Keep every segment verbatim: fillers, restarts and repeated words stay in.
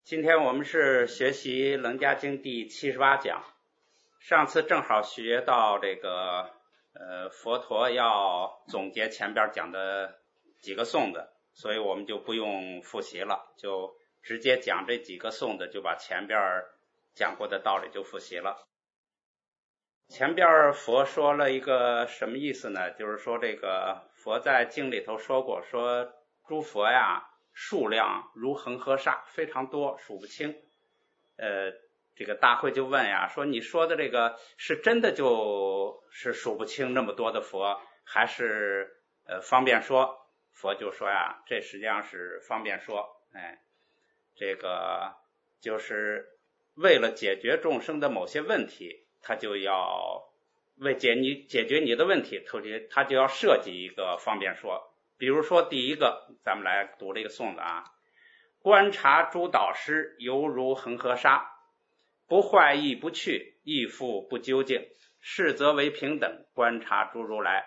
今天我们是学习《楞伽经》第七十八讲。上次正好学到这个呃佛陀要总结前边讲的几个颂子，所以我们就不用复习了，就直接讲这几个颂子，就把前边讲过的道理就复习了。前边佛说了一个什么意思呢？就是说这个佛在经里头说过，说诸佛呀数量如恒河沙，非常多，数不清。呃，这个大会就问呀，说你说的这个是真的就是数不清那么多的佛，还是呃方便说？佛就说呀，这实际上是方便说，哎，这个就是为了解决众生的某些问题，他就要为解你解决你的问题，特别他就要设计一个方便说。比如说第一个，咱们来读这个颂子啊，观察诸导师犹如恒河沙，不坏亦不去，亦复不究竟，是则为平等，观察诸如来。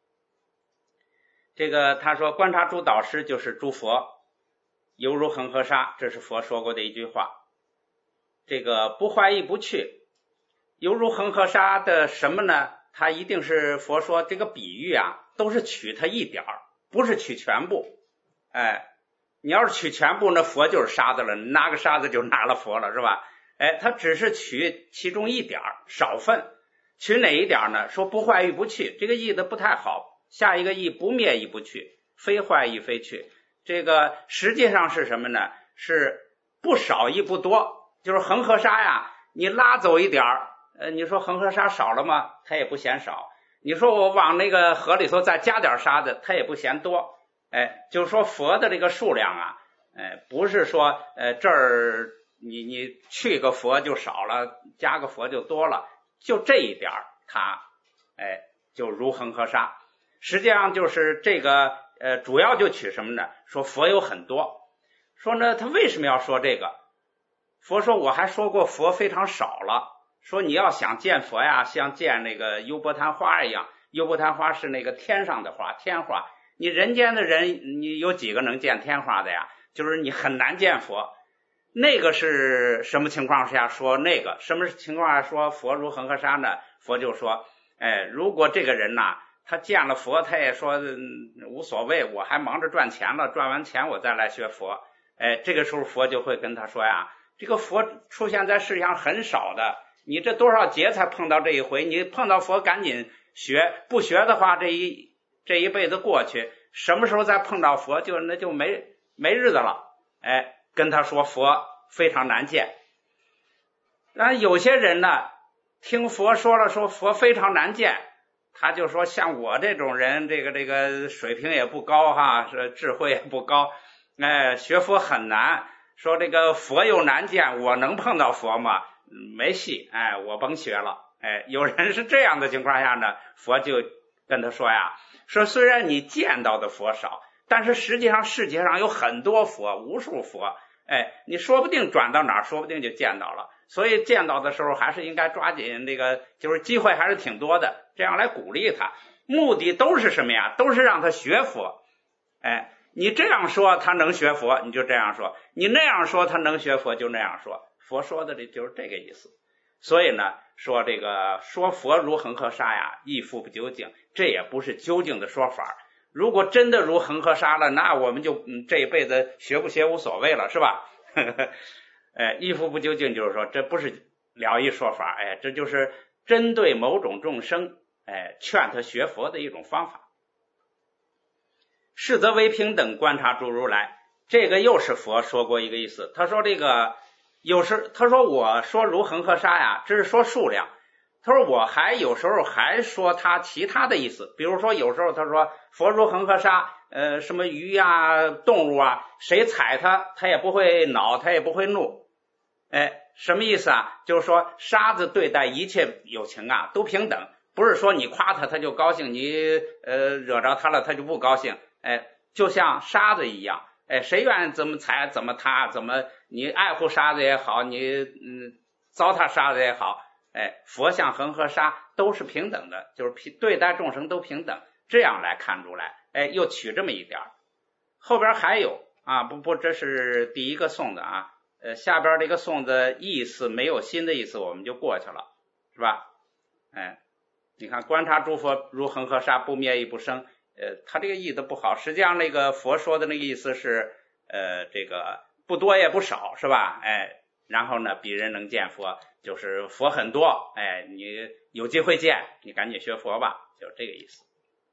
这个他说观察诸导师就是诸佛，犹如恒河沙，这是佛说过的一句话。这个不坏亦不去，犹如恒河沙的什么呢？他一定是佛说这个比喻啊，都是取它一点儿，不是取全部。哎，你要是取全部，那佛就是沙子了，拿个沙子就拿了佛了，是吧？哎，他只是取其中一点少分，取哪一点呢？说不坏亦不去，这个译的不太好。下一个译不灭亦不去，非坏亦非去，这个实际上是什么呢？是不少亦不多，就是恒河沙呀，你拉走一点儿，呃，你说恒河沙少了吗？它也不嫌少。你说我往那个河里头再加点沙子，它也不嫌多。哎，就是说佛的这个数量啊，哎，不是说呃这儿你你去个佛就少了，加个佛就多了，就这一点它哎就如恒河沙。实际上就是这个呃主要就取什么呢？说佛有很多。说呢他为什么要说这个？佛说我还说过佛非常少了，说你要想见佛呀，像见那个优波昙花一样，优波昙花是那个天上的花，天花。你人间的人，你有几个能见天花的呀？就是你很难见佛。那个是什么情况下说那个？什么情况下说佛如恒河沙呢？佛就说，哎，如果这个人呐、啊，他见了佛，他也说、嗯、无所谓，我还忙着赚钱了，赚完钱我再来学佛。哎，这个时候佛就会跟他说呀，这个佛出现在世上很少的，你这多少劫才碰到这一回？你碰到佛赶紧学，不学的话，这一这一辈子过去，什么时候再碰到佛，就那就没没日子了。哎，跟他说佛非常难见。那有些人呢，听佛说了，说佛非常难见，他就说像我这种人，这个这个水平也不高哈，是智慧也不高，哎，学佛很难。说这个佛又难见，我能碰到佛吗？没戏，哎，我甭学了。哎，有人是这样的情况下呢，佛就跟他说呀，说虽然你见到的佛少，但是实际上世界上有很多佛，无数佛，哎，你说不定转到哪儿，说不定就见到了。所以见到的时候还是应该抓紧这个，就是机会还是挺多的，这样来鼓励他。目的都是什么呀？都是让他学佛。哎，你这样说他能学佛，你就这样说；你那样说他能学佛，就那样说。佛说的这就是这个意思。所以呢，说这个说佛如恒河沙呀，亦复不究竟，这也不是究竟的说法。如果真的如恒河沙了，那我们就、嗯、这一辈子学不学无所谓了，是吧？哎，亦复不究竟就是说这不是了义说法，哎，这就是针对某种众生，哎，劝他学佛的一种方法。是则为平等，观察诸如来，这个又是佛说过一个意思。他说这个有时他说我说如恒河沙呀，这是说数量。他说我还有时候还说他其他的意思，比如说有时候他说佛如恒河沙，呃，什么鱼啊、动物啊，谁踩它，它也不会恼，它也不会怒。哎，什么意思啊？就是说沙子对待一切有情啊都平等，不是说你夸他他就高兴，你呃惹着他了他就不高兴。哎，就像沙子一样，哎，谁愿意怎么踩怎么踏，怎么你爱护沙子也好，你嗯糟蹋沙子也好，哎，佛像恒河沙都是平等的，就是对待众生都平等，这样来看出来。哎，又取这么一点。后边还有啊，不不，这是第一个颂的啊。 呃，下边这个颂的意思没有新的意思，我们就过去了，是吧？哎，你看观察诸佛如恒河沙，不灭亦不生，呃，他这个意的不好。实际上那个佛说的那个意思是，呃，这个不多也不少，是吧？哎，然后呢，彼人能见佛，就是佛很多，哎，你有机会见，你赶紧学佛吧，就是这个意思。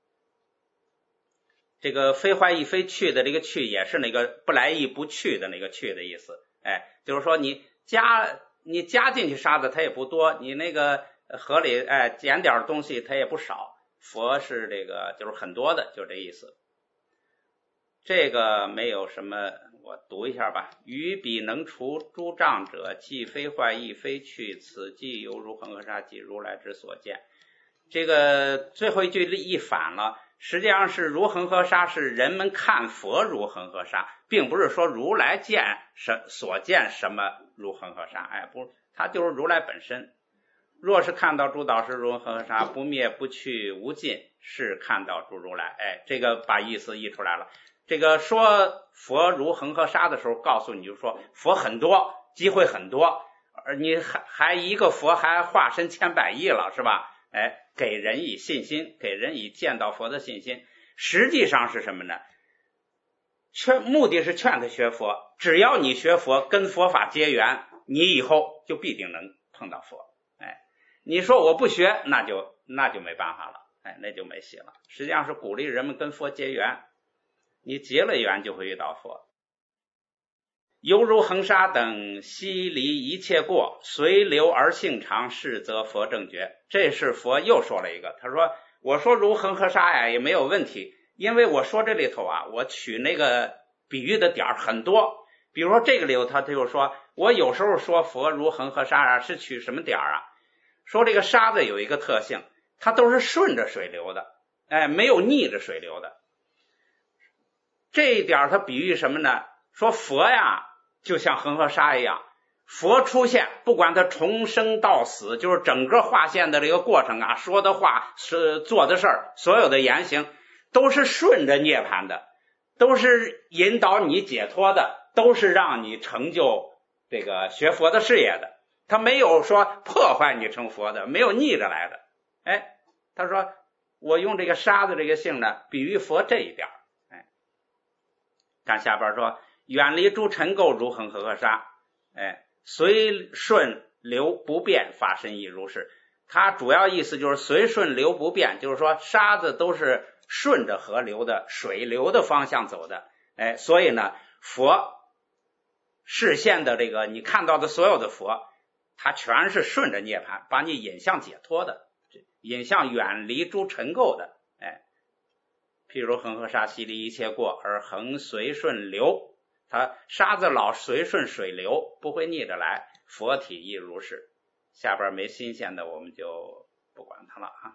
这个非坏亦非去的这个去也是那个不来亦不去的那个去的意思，哎，就是说你加你加进去沙子它也不多，你那个河里哎捡点东西它也不少，佛是这个就是很多的，就这意思。这个没有什么，我读一下吧。于彼能除诸障者，既非坏亦非去，此即犹如恒河沙，即如来之所见。这个最后一句一反了，实际上是如恒河沙是人们看佛如恒河沙，并不是说如来见什所见什么如恒河沙，哎，不，它就是如来本身。若是看到诸导师如恒河沙，不灭不去无尽，是看到诸如来。哎，这个把意思译出来了。这个说佛如恒河沙的时候，告诉你就说佛很多，机会很多，而你还还一个佛还化身千百亿了，是吧？哎，给人以信心，给人以见到佛的信心。实际上是什么呢？劝目的是劝他学佛，只要你学佛，跟佛法结缘，你以后就必定能碰到佛。哎，你说我不学，那就那就没办法了，哎，那就没戏了。实际上是鼓励人们跟佛结缘，你结了缘就会遇到佛。犹如恒沙等悉离一切过，随流而性常，是则佛正觉。这是佛又说了一个，他说我说如恒河沙呀也没有问题，因为我说这里头啊，我取那个比喻的点很多。比如说这个里头他就说，我有时候说佛如恒河沙啊，是取什么点啊？说这个沙子有一个特性，它都是顺着水流的，哎，没有逆着水流的。这一点它比喻什么呢？说佛呀就像恒河沙一样，佛出现，不管他从生到死，就是整个化现的这个过程啊，说的话是做的事儿，所有的言行都是顺着涅槃的，都是引导你解脱的，都是让你成就这个学佛的事业的。他没有说破坏你成佛的，没有逆着来的。哎，他说我用这个沙子这个性呢，比喻佛这一点。哎，看下边说，远离诸尘垢如恒河沙，哎，随顺流不变，法身亦如是。它主要意思就是随顺流不变，就是说沙子都是顺着河流的水流的方向走的。哎，所以呢，佛视现的这个你看到的所有的佛，它全是顺着涅槃，把你引向解脱的，引向远离诸尘垢的。哎，譬如恒河沙悉离一切过，而恒随顺流。它沙子老随顺水流，不会逆着来，佛体亦如是。下边没新鲜的，我们就不管它了啊。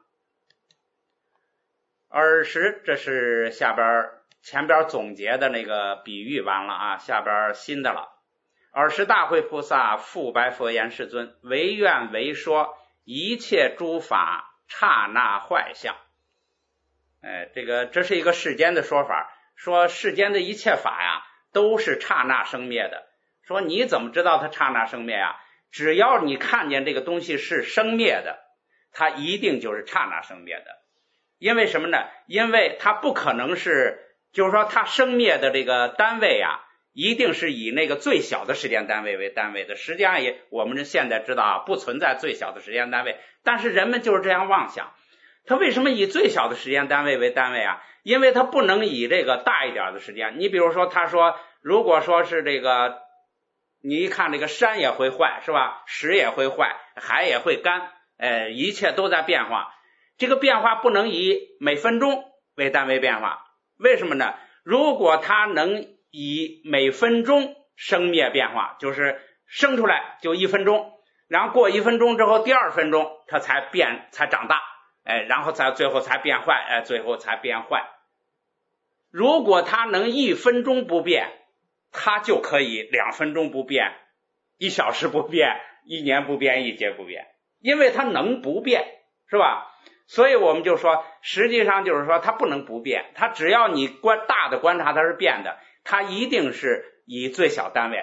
尔时，这是下边前边总结的那个比喻完了啊，下边新的了。尔时大慧菩萨复白佛言：世尊，唯愿为说一切诸法刹那坏相。哎，这个这是一个世间的说法，说世间的一切法呀都是刹那生灭的。说你怎么知道它刹那生灭啊？只要你看见这个东西是生灭的，它一定就是刹那生灭的。因为什么呢？因为它不可能是，就是说它生灭的这个单位啊，一定是以那个最小的时间单位为单位的。实际上也我们现在知道啊，不存在最小的时间单位，但是人们就是这样妄想。他为什么以最小的时间单位为单位啊？因为他不能以这个大一点的时间。你比如说他说，如果说是这个你一看这个山也会坏，是吧？石也会坏，海也会干，呃，一切都在变化。这个变化不能以每分钟为单位变化，为什么呢？如果它能以每分钟生灭变化，就是生出来就一分钟，然后过一分钟之后，第二分钟它才变，才长大，哎，然后才最后才变坏，哎，最后才变坏。如果它能一分钟不变，它就可以两分钟不变，一小时不变，一年不变，一节不变，因为它能不变，是吧？所以我们就说，实际上就是说它不能不变，它只要你观大的观察它是变的，它一定是以最小单位，哎，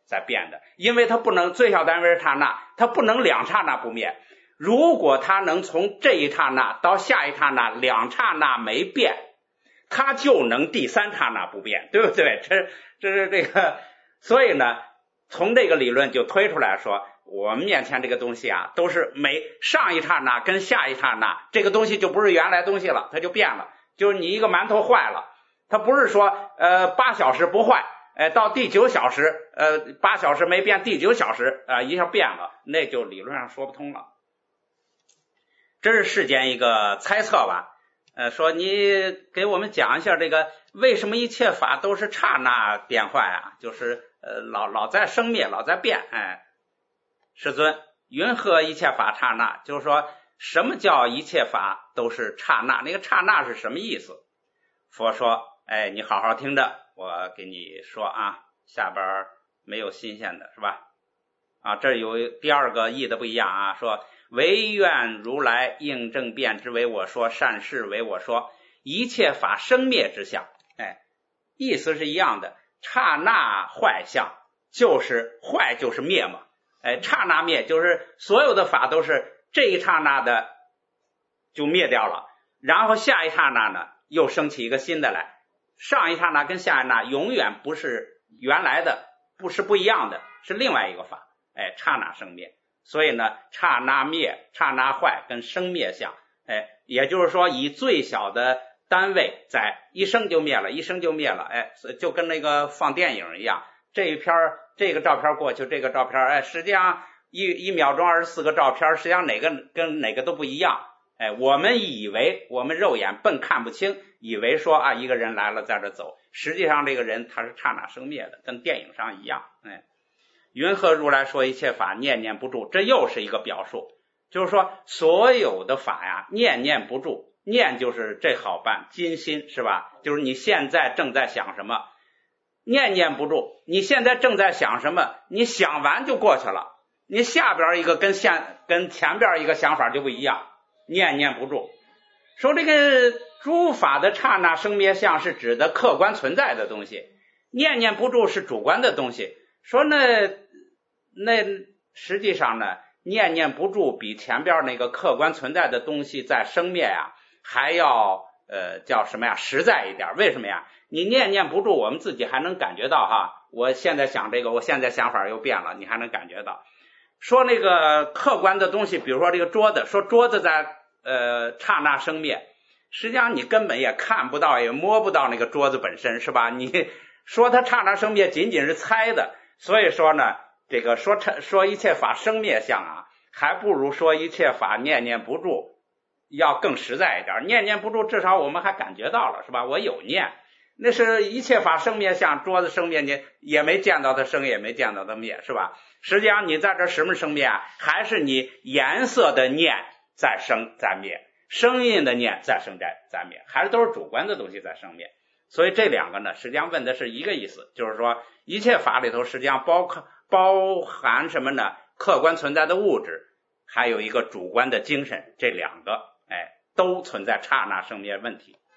在变的，因为它不能最小单位是刹那，它不能两刹那不灭。如果它能从这一刹那到下一刹那两刹那没变，它就能第三刹那不变，对不对？这这是这个，所以呢，从这个理论就推出来说，我们面前这个东西啊，都是每上一刹那跟下一刹那，这个东西就不是原来东西了，它就变了。就是你一个馒头坏了，它不是说呃八小时不坏，呃到第九小时呃八小时没变，第九小时啊、呃、一下变了，那就理论上说不通了。这是世间一个猜测吧。呃，说你给我们讲一下这个为什么一切法都是刹那变坏啊？就是呃老老在生灭，老在变。哎，世尊，云何一切法刹那？就是说什么叫一切法都是刹那？那个刹那是什么意思？佛说，哎，你好好听着，我给你说啊，下边没有新鲜的是吧？啊，这有第二个义的不一样啊，说唯愿如来应正辩之为我说，善事为我说，一切法生灭之相。哎，意思是一样的，刹那坏相就是坏就是灭嘛。哎，刹那灭就是所有的法都是这一刹那的就灭掉了，然后下一刹那呢又升起一个新的来，上一刹那跟下一刹那永远不是原来的，不是不一样的，是另外一个法。哎，刹那生灭，所以呢，刹那灭、刹那坏跟生灭相，哎，也就是说以最小的单位在一生就灭了，一生就灭了，哎，就跟那个放电影一样，这一片这个照片过去，这个照片，哎，实际上一一秒钟二十四个照片，实际上哪个跟哪个都不一样。哎，我们以为我们肉眼笨看不清，以为说啊一个人来了在这走，实际上这个人他是刹那生灭的，跟电影上一样。哎，云何如来说一切法念念不住，这又是一个表述，就是说所有的法呀念念不住，念就是这好办，今心是吧？就是你现在正在想什么，念念不住，你现在正在想什么，你想完就过去了，你下边一个跟现跟前边一个想法就不一样，念念不住。说这个诸法的刹那生灭相是指的客观存在的东西，念念不住是主观的东西。说那那实际上呢，念念不住比前边那个客观存在的东西在生灭呀还要呃叫什么呀实在一点。为什么呀？你念念不住，我们自己还能感觉到哈，我现在想这个，我现在想法又变了，你还能感觉到。说那个客观的东西，比如说这个桌子，说桌子在呃刹那生灭，实际上你根本也看不到也摸不到那个桌子本身是吧？你说它刹那生灭仅仅是猜的。所以说呢，这个说说一切法生灭相啊，还不如说一切法念念不住要更实在一点。念念不住至少我们还感觉到了是吧？我有念，那是一切法生灭相，桌子生灭你也没见到它生，也没见到它灭是吧？实际上你在这什么生灭啊？还是你颜色的念在生在灭，声音的念在生在在灭，还是都是主观的东西在生灭。所以这两个呢实际上问的是一个意思，就是说一切法里头实际上包包含什么呢？客观存在的物质，还有一个主观的精神，这两个哎都存在刹那生灭问题。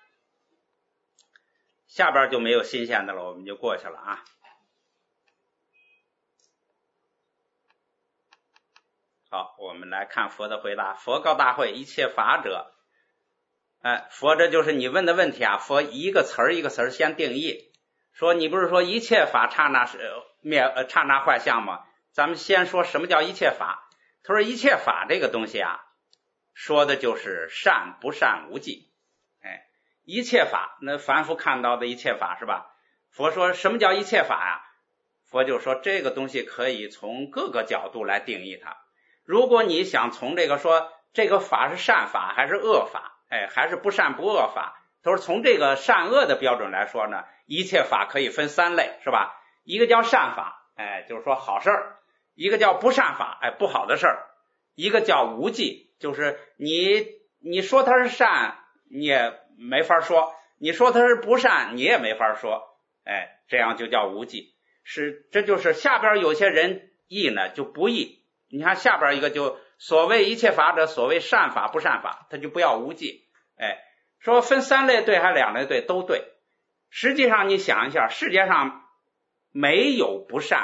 下边就没有新鲜的了，我们就过去了啊。好，我们来看佛的回答。佛告大会，一切法者，哎，佛这就是你问的问题啊。佛一个词儿一个词儿先定义，说你不是说一切法刹那是灭呃刹那坏相吗？咱们先说什么叫一切法。他说一切法这个东西啊，说的就是善不善无记。哎，一切法，那凡夫看到的一切法是吧？佛说什么叫一切法呀？佛就说这个东西可以从各个角度来定义它。如果你想从这个说这个法是善法还是恶法，哎，还是不善不恶法，他说从这个善恶的标准来说呢，一切法可以分三类是吧？一个叫善法，哎，就是说好事儿；一个叫不善法，哎，不好的事儿；一个叫无记，就是你你说它是善你也没法说，你说它是不善你也没法说，哎，这样就叫无记。是，这就是下边有些人义呢就不义。你看下边一个就所谓一切法者，所谓善法不善法，他就不要无记。哎，说分三类对还是两类对都对。实际上你想一下，世界上没有不善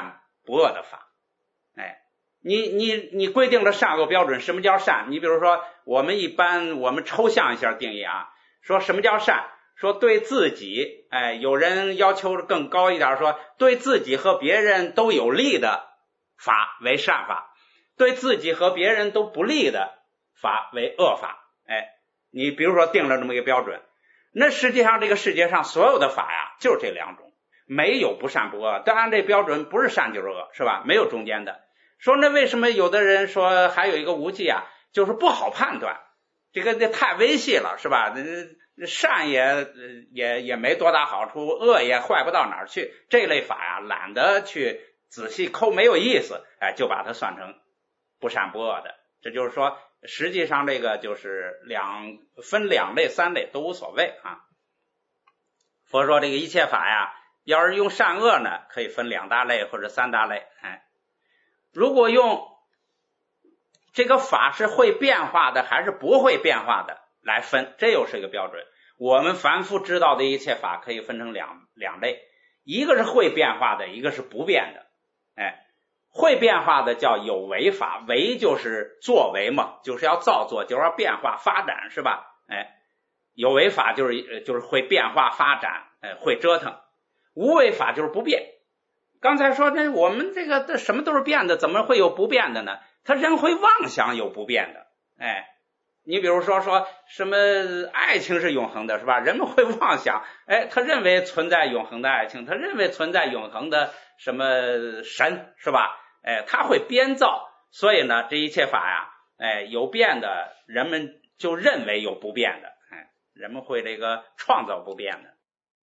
不恶的法。哎，你你你规定了善恶标准，什么叫善？你比如说我们一般我们抽象一下定义啊，说什么叫善？说对自己，哎，有人要求更高一点，说对自己和别人都有利的法为善法，对自己和别人都不利的法为恶法。哎，你比如说定了这么一个标准，那实际上这个世界上所有的法呀就是这两种，没有不善不恶。当然这标准不是善就是恶，是吧？没有中间的。说那为什么有的人说还有一个无记啊，就是不好判断，这个这太微细了，是吧？善也也也没多大好处，恶也坏不到哪儿去，这类法呀懒得去仔细抠，没有意思，哎，就把它算成不善不恶的。这就是说实际上这个就是两分两类三类都无所谓啊。佛说这个一切法呀，要是用善恶呢可以分两大类或者三大类。哎，如果用这个法是会变化的还是不会变化的来分，这又是一个标准。我们凡夫知道的一切法可以分成两两类，一个是会变化的，一个是不变的。哎，会变化的叫有为法，为就是作为嘛，就是要造作，就是要变化发展，是吧？哎，有为法就是就是会变化发展，哎，会折腾。无为法就是不变。刚才说那我们这个什么都是变的，怎么会有不变的呢？他人会妄想有不变的。哎，你比如说说什么爱情是永恒的，是吧？人们会妄想，哎，他认为存在永恒的爱情，他认为存在永恒的什么神，是吧？哎，他会编造。所以呢这一切法呀，哎，有变的人们就认为有不变的，哎，人们会这个创造不变的。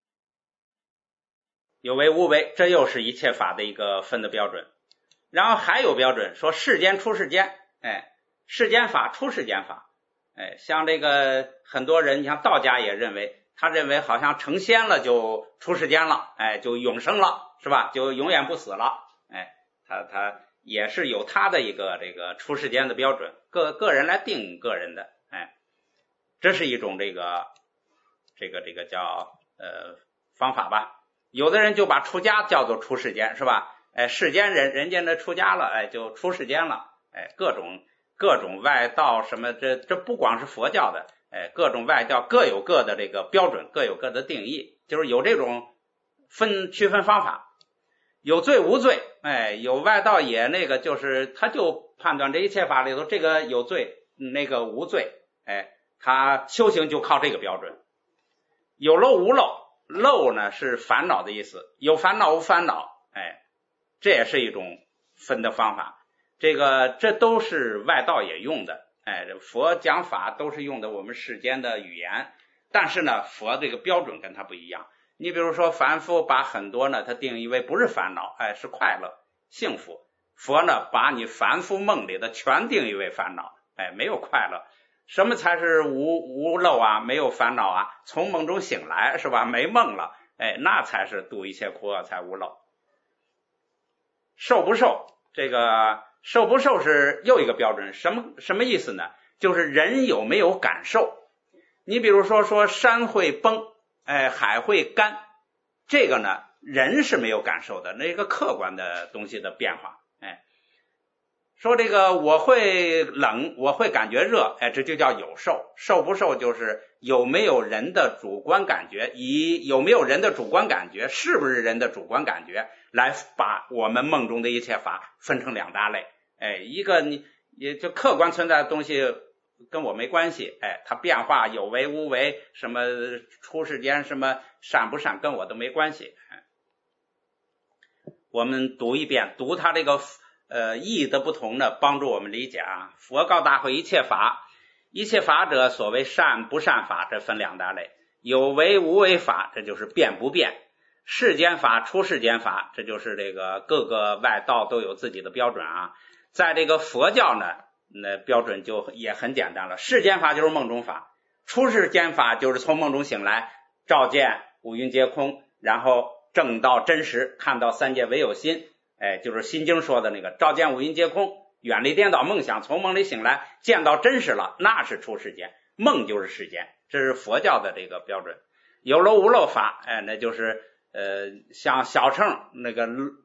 有为无为，这又是一切法的一个分的标准。然后还有标准说世间出世间，哎，世间法出世间法。哎，像这个很多人，你像道家也认为，他认为好像成仙了就出世间了，哎，就永生了，是吧？就永远不死了。哎，他他也是有他的一个这个出世间的标准，个个人来定个人的。哎，这是一种这个这个这个叫呃方法吧。有的人就把出家叫做出世间，是吧？哎，世间人人家那出家了，哎，就出世间了。哎，各种各种外道什么，这这不光是佛教的，哎，各种外教各有各的这个标准，各有各的定义，就是有这种分区分方法。有罪无罪，哎，有外道也那个就是他就判断这一切法里头这个有罪那个无罪，哎，他修行就靠这个标准。有漏无漏，漏呢是烦恼的意思，有烦恼无烦恼，哎，这也是一种分的方法。这个这都是外道也用的，哎，佛讲法都是用的我们世间的语言，但是呢佛这个标准跟他不一样。你比如说凡夫把很多呢他定义为不是烦恼，哎，是快乐幸福。佛呢把你凡夫梦里的全定义为烦恼，哎，没有快乐。什么才是无无漏啊，没有烦恼啊？从梦中醒来，是吧？没梦了，哎，那才是度一切苦厄，才无漏。受不受，这个受不受是又一个标准，什么什么意思呢？就是人有没有感受。你比如说说山会崩，哎，海会干，这个呢人是没有感受的，那个客观的东西的变化。哎，说这个我会冷，我会感觉热，哎，这就叫有受。受不受就是有没有人的主观感觉，以有没有人的主观感觉，是不是人的主观感觉，来把我们梦中的一切法分成两大类。哎，一个你也就客观存在的东西跟我没关系，哎，它变化有为无为，什么出世间什么善不善跟我都没关系。哎，我们读一遍，读它这个呃意义的不同呢，帮助我们理解啊。佛告大会一切法，一切法者所谓善不善法，这分两大类。有为无为法，这就是变不变。世间法出世间法，这就是这个各个外道都有自己的标准啊。在这个佛教呢，那标准就也很简单了。世间法就是梦中法，出世间法就是从梦中醒来，照见五蕴皆空，然后证到真实，看到三界唯有心。哎，就是心经说的那个照见五蕴皆空，远离颠倒梦想，从梦里醒来见到真实了，那是出世间，梦就是世间，这是佛教的这个标准。有漏无漏法，哎，那就是呃像小乘那个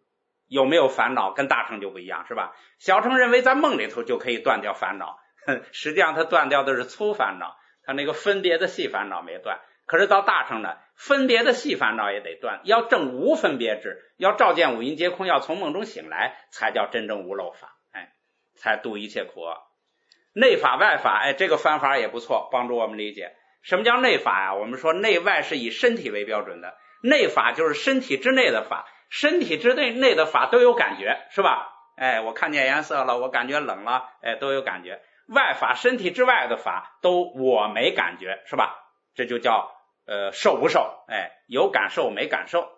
有没有烦恼，跟大乘就不一样，是吧？小乘认为在梦里头就可以断掉烦恼，实际上他断掉的是粗烦恼，他那个分别的细烦恼没断。可是到大乘呢，分别的细烦恼也得断，要证无分别智，要照见五阴皆空，要从梦中醒来，才叫真正无漏法，哎，才度一切苦厄。内法外法，哎，这个方法也不错，帮助我们理解什么叫内法呀、啊？我们说内外是以身体为标准的，内法就是身体之内的法，身体之内内的法都有感觉，是吧？哎，我看见颜色了，我感觉冷了，哎，都有感觉。外法，身体之外的法都我没感觉，是吧？这就叫呃受不受，哎，有感受没感受。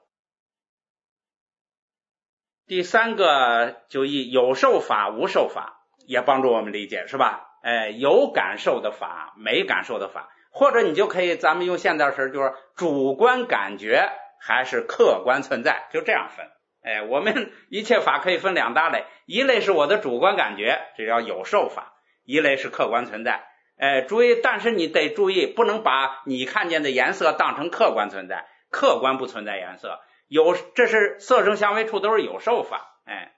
第三个就以有受法无受法，也帮助我们理解，是吧？哎，有感受的法，没感受的法，或者你就可以咱们用现代词，就是主观感觉还是客观存在，就这样分。哎，我们一切法可以分两大类，一类是我的主观感觉，这叫有受法，一类是客观存在。哎，注意，但是你得注意，不能把你看见的颜色当成客观存在，客观不存在颜色，有，这是色声香味触都是有受法。哎，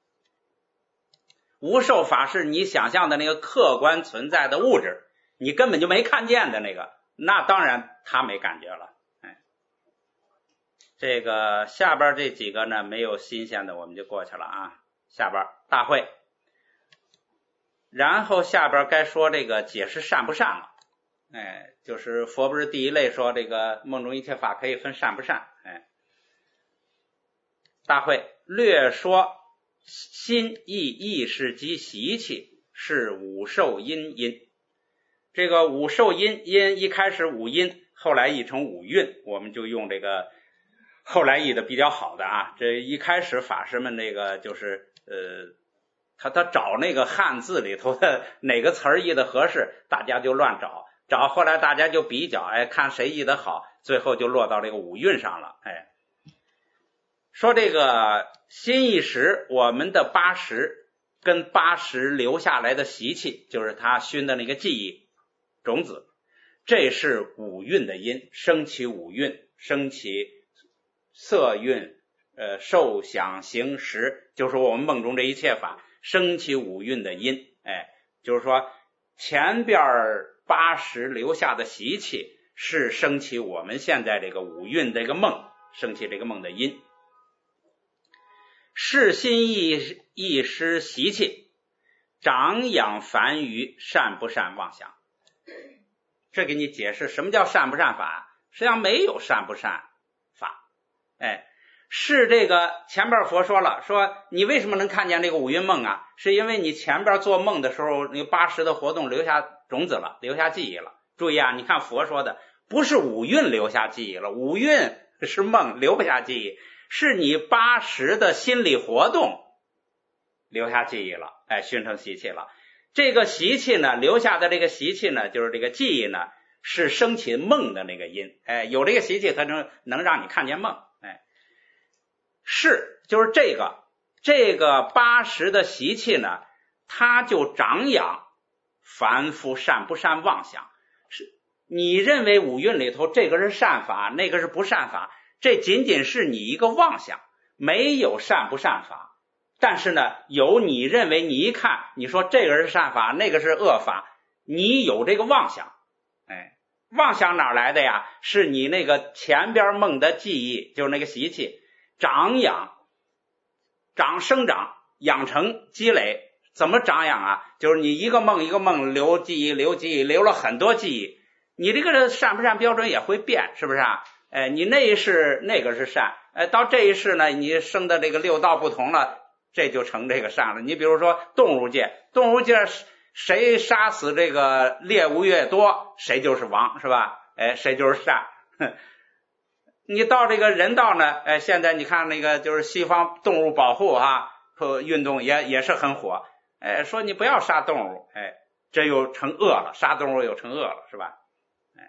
无受法是你想象的那个客观存在的物质，你根本就没看见的那个，那当然他没感觉了。哎，这个下边这几个呢没有新鲜的，我们就过去了啊。下边大会，然后下边该说这个解释善不善了。哎，就是佛不是第一类说这个梦中一切法可以分善不善。哎，大会略说心意意识及习气是五受因因。这个五受因因一开始五因，后来译成五蕴，我们就用这个后来译的比较好的啊。这一开始法师们那个就是呃，他他找那个汉字里头的哪个词儿译的合适，大家就乱找找，后来大家就比较，哎，看谁译的好，最后就落到这个五蕴上了。哎，说这个心意识，我们的八识跟八识留下来的习气，就是他熏的那个记忆种子，这是五蕴的因，升起五蕴，升起色蕴、呃受想行识，就是我们梦中这一切法升起五蕴的因。哎，就是说前边八识留下的习气是升起我们现在这个五蕴这个梦，升起这个梦的因。是心意意识习气长养繁余，善不善妄想。这给你解释什么叫善不善法，实际上没有善不善法。哎，是这个前边佛说了，说你为什么能看见这个五蕴梦啊，是因为你前边做梦的时候那个八识的活动留下种子了，留下记忆了。注意啊，你看佛说的不是五蕴留下记忆了，五蕴是梦留不下记忆，是你八识的心理活动留下记忆了，哎，熏成习气了。这个习气呢，留下的这个习气呢，就是这个记忆呢，是升起梦的那个因。哎，有这个习气，它能能让你看见梦。哎，是就是这个这个八识的习气呢，它就长养凡夫善不善妄想。是你认为五蕴里头这个是善法，那个是不善法，这仅仅是你一个妄想，没有善不善法。但是呢，有你认为你一看，你说这个是善法，那个是恶法，你有这个妄想。哎，妄想哪来的呀？是你那个前边梦的记忆，就是那个习气长养长生长养成积累。怎么长养啊？就是你一个梦一个梦留记忆留记忆留了很多记忆，你这个善不善标准也会变，是不是啊？哎，你那一世那个是善，哎，到这一世呢，你生的这个六道不同了，这就成这个善了。你比如说动物界，动物界谁杀死这个猎物越多，谁就是王，是吧？哎，谁就是善。你到这个人道呢，哎，现在你看那个就是西方动物保护啊，运动也也是很火。哎，说你不要杀动物，哎，这又成恶了，杀动物又成恶了，是吧？哎，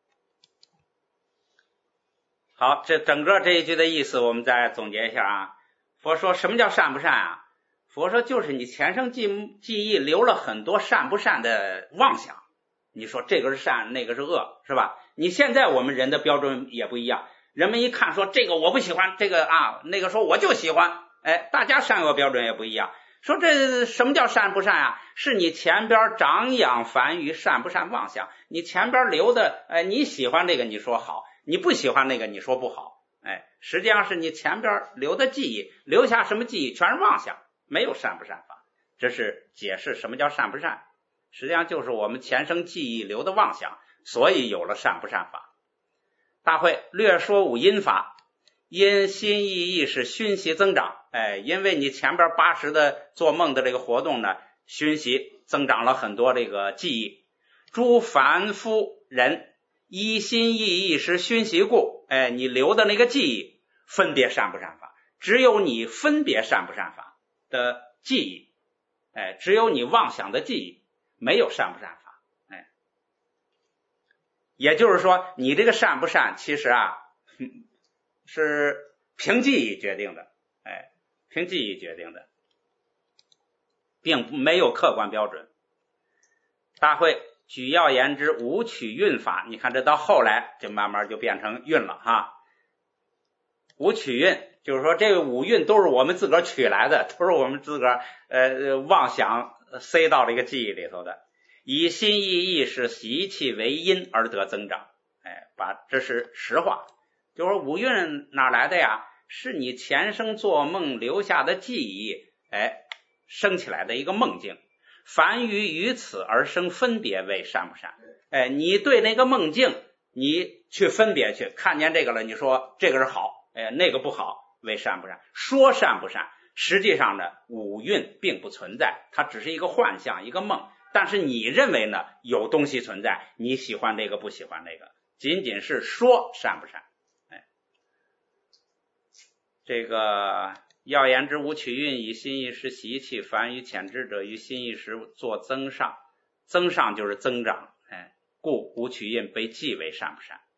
好，这整个这一句的意思我们再总结一下啊。佛说什么叫善不善啊？佛说就是你前生记记忆留了很多善不善的妄想，你说这个是善，那个是恶，是吧？你现在我们人的标准也不一样，人们一看说这个我不喜欢，这个啊那个说我就喜欢， 哎，大家善恶标准也不一样。说这什么叫善不善啊？是你前边长养繁育善不善妄想，你前边留的，哎，你喜欢这个你说好，你不喜欢那个你说不好，哎，实际上是你前边留的记忆，留下什么记忆全是妄想，没有善不善法。这是解释什么叫善不善，实际上就是我们前生记忆留的妄想，所以有了善不善法。大会略说五阴法，因心意意识熏习增长，哎，因为你前边八十的做梦的这个活动呢，熏习增长了很多这个记忆。诸凡夫人依心意意识熏习故，哎，你留的那个记忆分别善不善法，只有你分别善不善法的记忆，哎，只有你妄想的记忆，没有善不善法。哎，也就是说你这个善不善其实啊是凭记忆决定的，哎，凭记忆决定的，并没有客观标准。大会举要言之五取运法，你看这到后来就慢慢就变成运了哈。五取运就是说这个五运都是我们自个儿取来的，都是我们自个儿呃妄想塞到这个记忆里头的，以心意意识习气为因而得增长。哎，把这是实话，就是说五蕴哪来的呀？是你前生做梦留下的记忆，哎，生起来的一个梦境。凡于于此而生分别为善不善。哎，你对那个梦境，你去分别去看见这个了，你说这个是好，哎，那个不好，为善不善。说善不善，实际上呢，五蕴并不存在，它只是一个幻象，一个梦。但是你认为呢，有东西存在，你喜欢这个，不喜欢这个，仅仅是说善不善。哎，这个要言之五取运，以心意识习气，凡于潜质者，于心意识做增上，增上就是增长，哎，故五取运被记为善不善。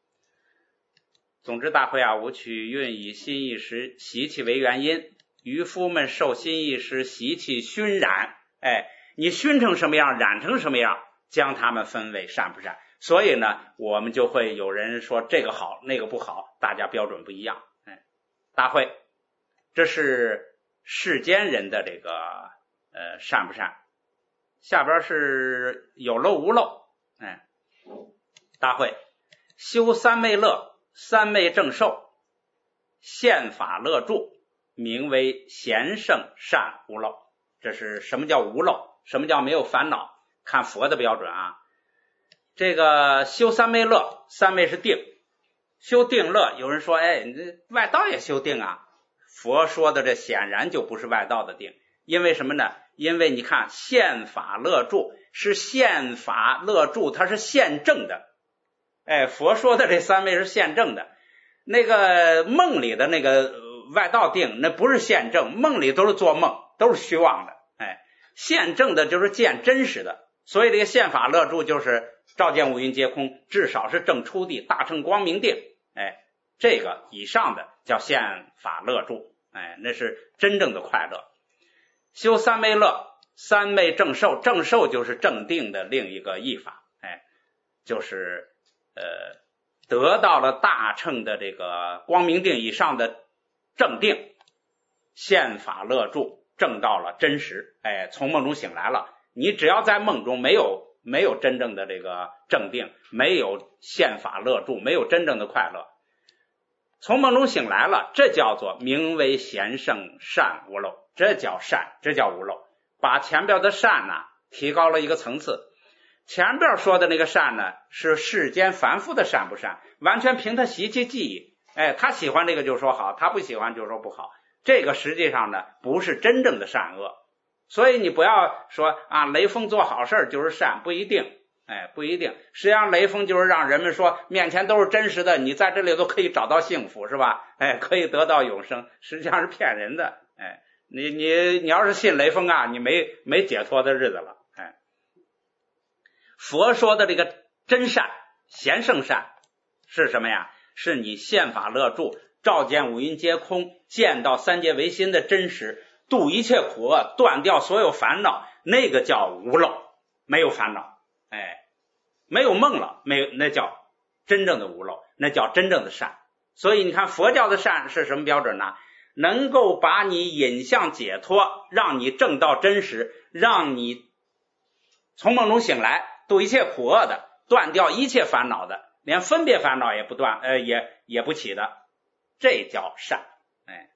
总之大会啊，五取运以心意识习气为原因，渔夫们受心意识习气熏染，哎，你熏成什么样，染成什么样，将它们分为善不善。所以呢，我们就会有人说这个好，那个不好，大家标准不一样。哎，大会，这是世间人的这个呃善不善。下边是有漏无漏。哎，大会，修三昧乐，三昧正受，现法乐住，名为贤圣善无漏。这是什么叫无漏？什么叫没有烦恼？看佛的标准啊。这个修三昧乐，三昧是定，修定乐，有人说哎，你这外道也修定啊。佛说的这显然就不是外道的定，因为什么呢？因为你看现法乐住是现法乐住，它是现正的。哎，佛说的这三昧是现正的，那个梦里的那个外道定那不是现正，梦里都是做梦，都是虚妄的。哎，现正的就是见真实的，所以这个现法乐住就是照见五蕴皆空，至少是正出地，大乘光明定。哎，这个以上的叫现法乐住，哎，那是真正的快乐。修三昧乐，三昧正受，正受就是正定的另一个译法，哎，就是呃得到了大乘的这个光明定以上的正定，现法乐住，证到了真实，哎，从梦中醒来了。你只要在梦中没有没有真正的这个正定，没有现法乐住，没有真正的快乐，从梦中醒来了，这叫做名为贤圣善无漏，这叫善，这叫无漏。把前边的善呢提高了一个层次。前边说的那个善呢是世间凡夫的善不善，完全凭他习气记忆，哎，他喜欢这个就说好，他不喜欢就说不好，这个实际上呢不是真正的善恶。所以你不要说啊，雷锋做好事就是善，不一定，哎，不一定。实际上雷锋就是让人们说面前都是真实的，你在这里都可以找到幸福，是吧？哎，可以得到永生，实际上是骗人的。哎，你你你要是信雷锋啊，你没没解脱的日子了。哎，佛说的这个真善贤圣善是什么呀？是你现法乐住，照见五蕴皆空，见到三界唯心的真实，度一切苦厄，断掉所有烦恼，那个叫无漏，没有烦恼，哎，没有梦了，没有，那叫真正的无漏，那叫真正的善。所以你看佛教的善是什么标准呢？ 能够把你引向解脱，让你证到真实，让你从梦中醒来，度一切苦厄的，断掉一切烦恼的，连分别烦恼也不断，呃，也也不起的，这叫善。哎，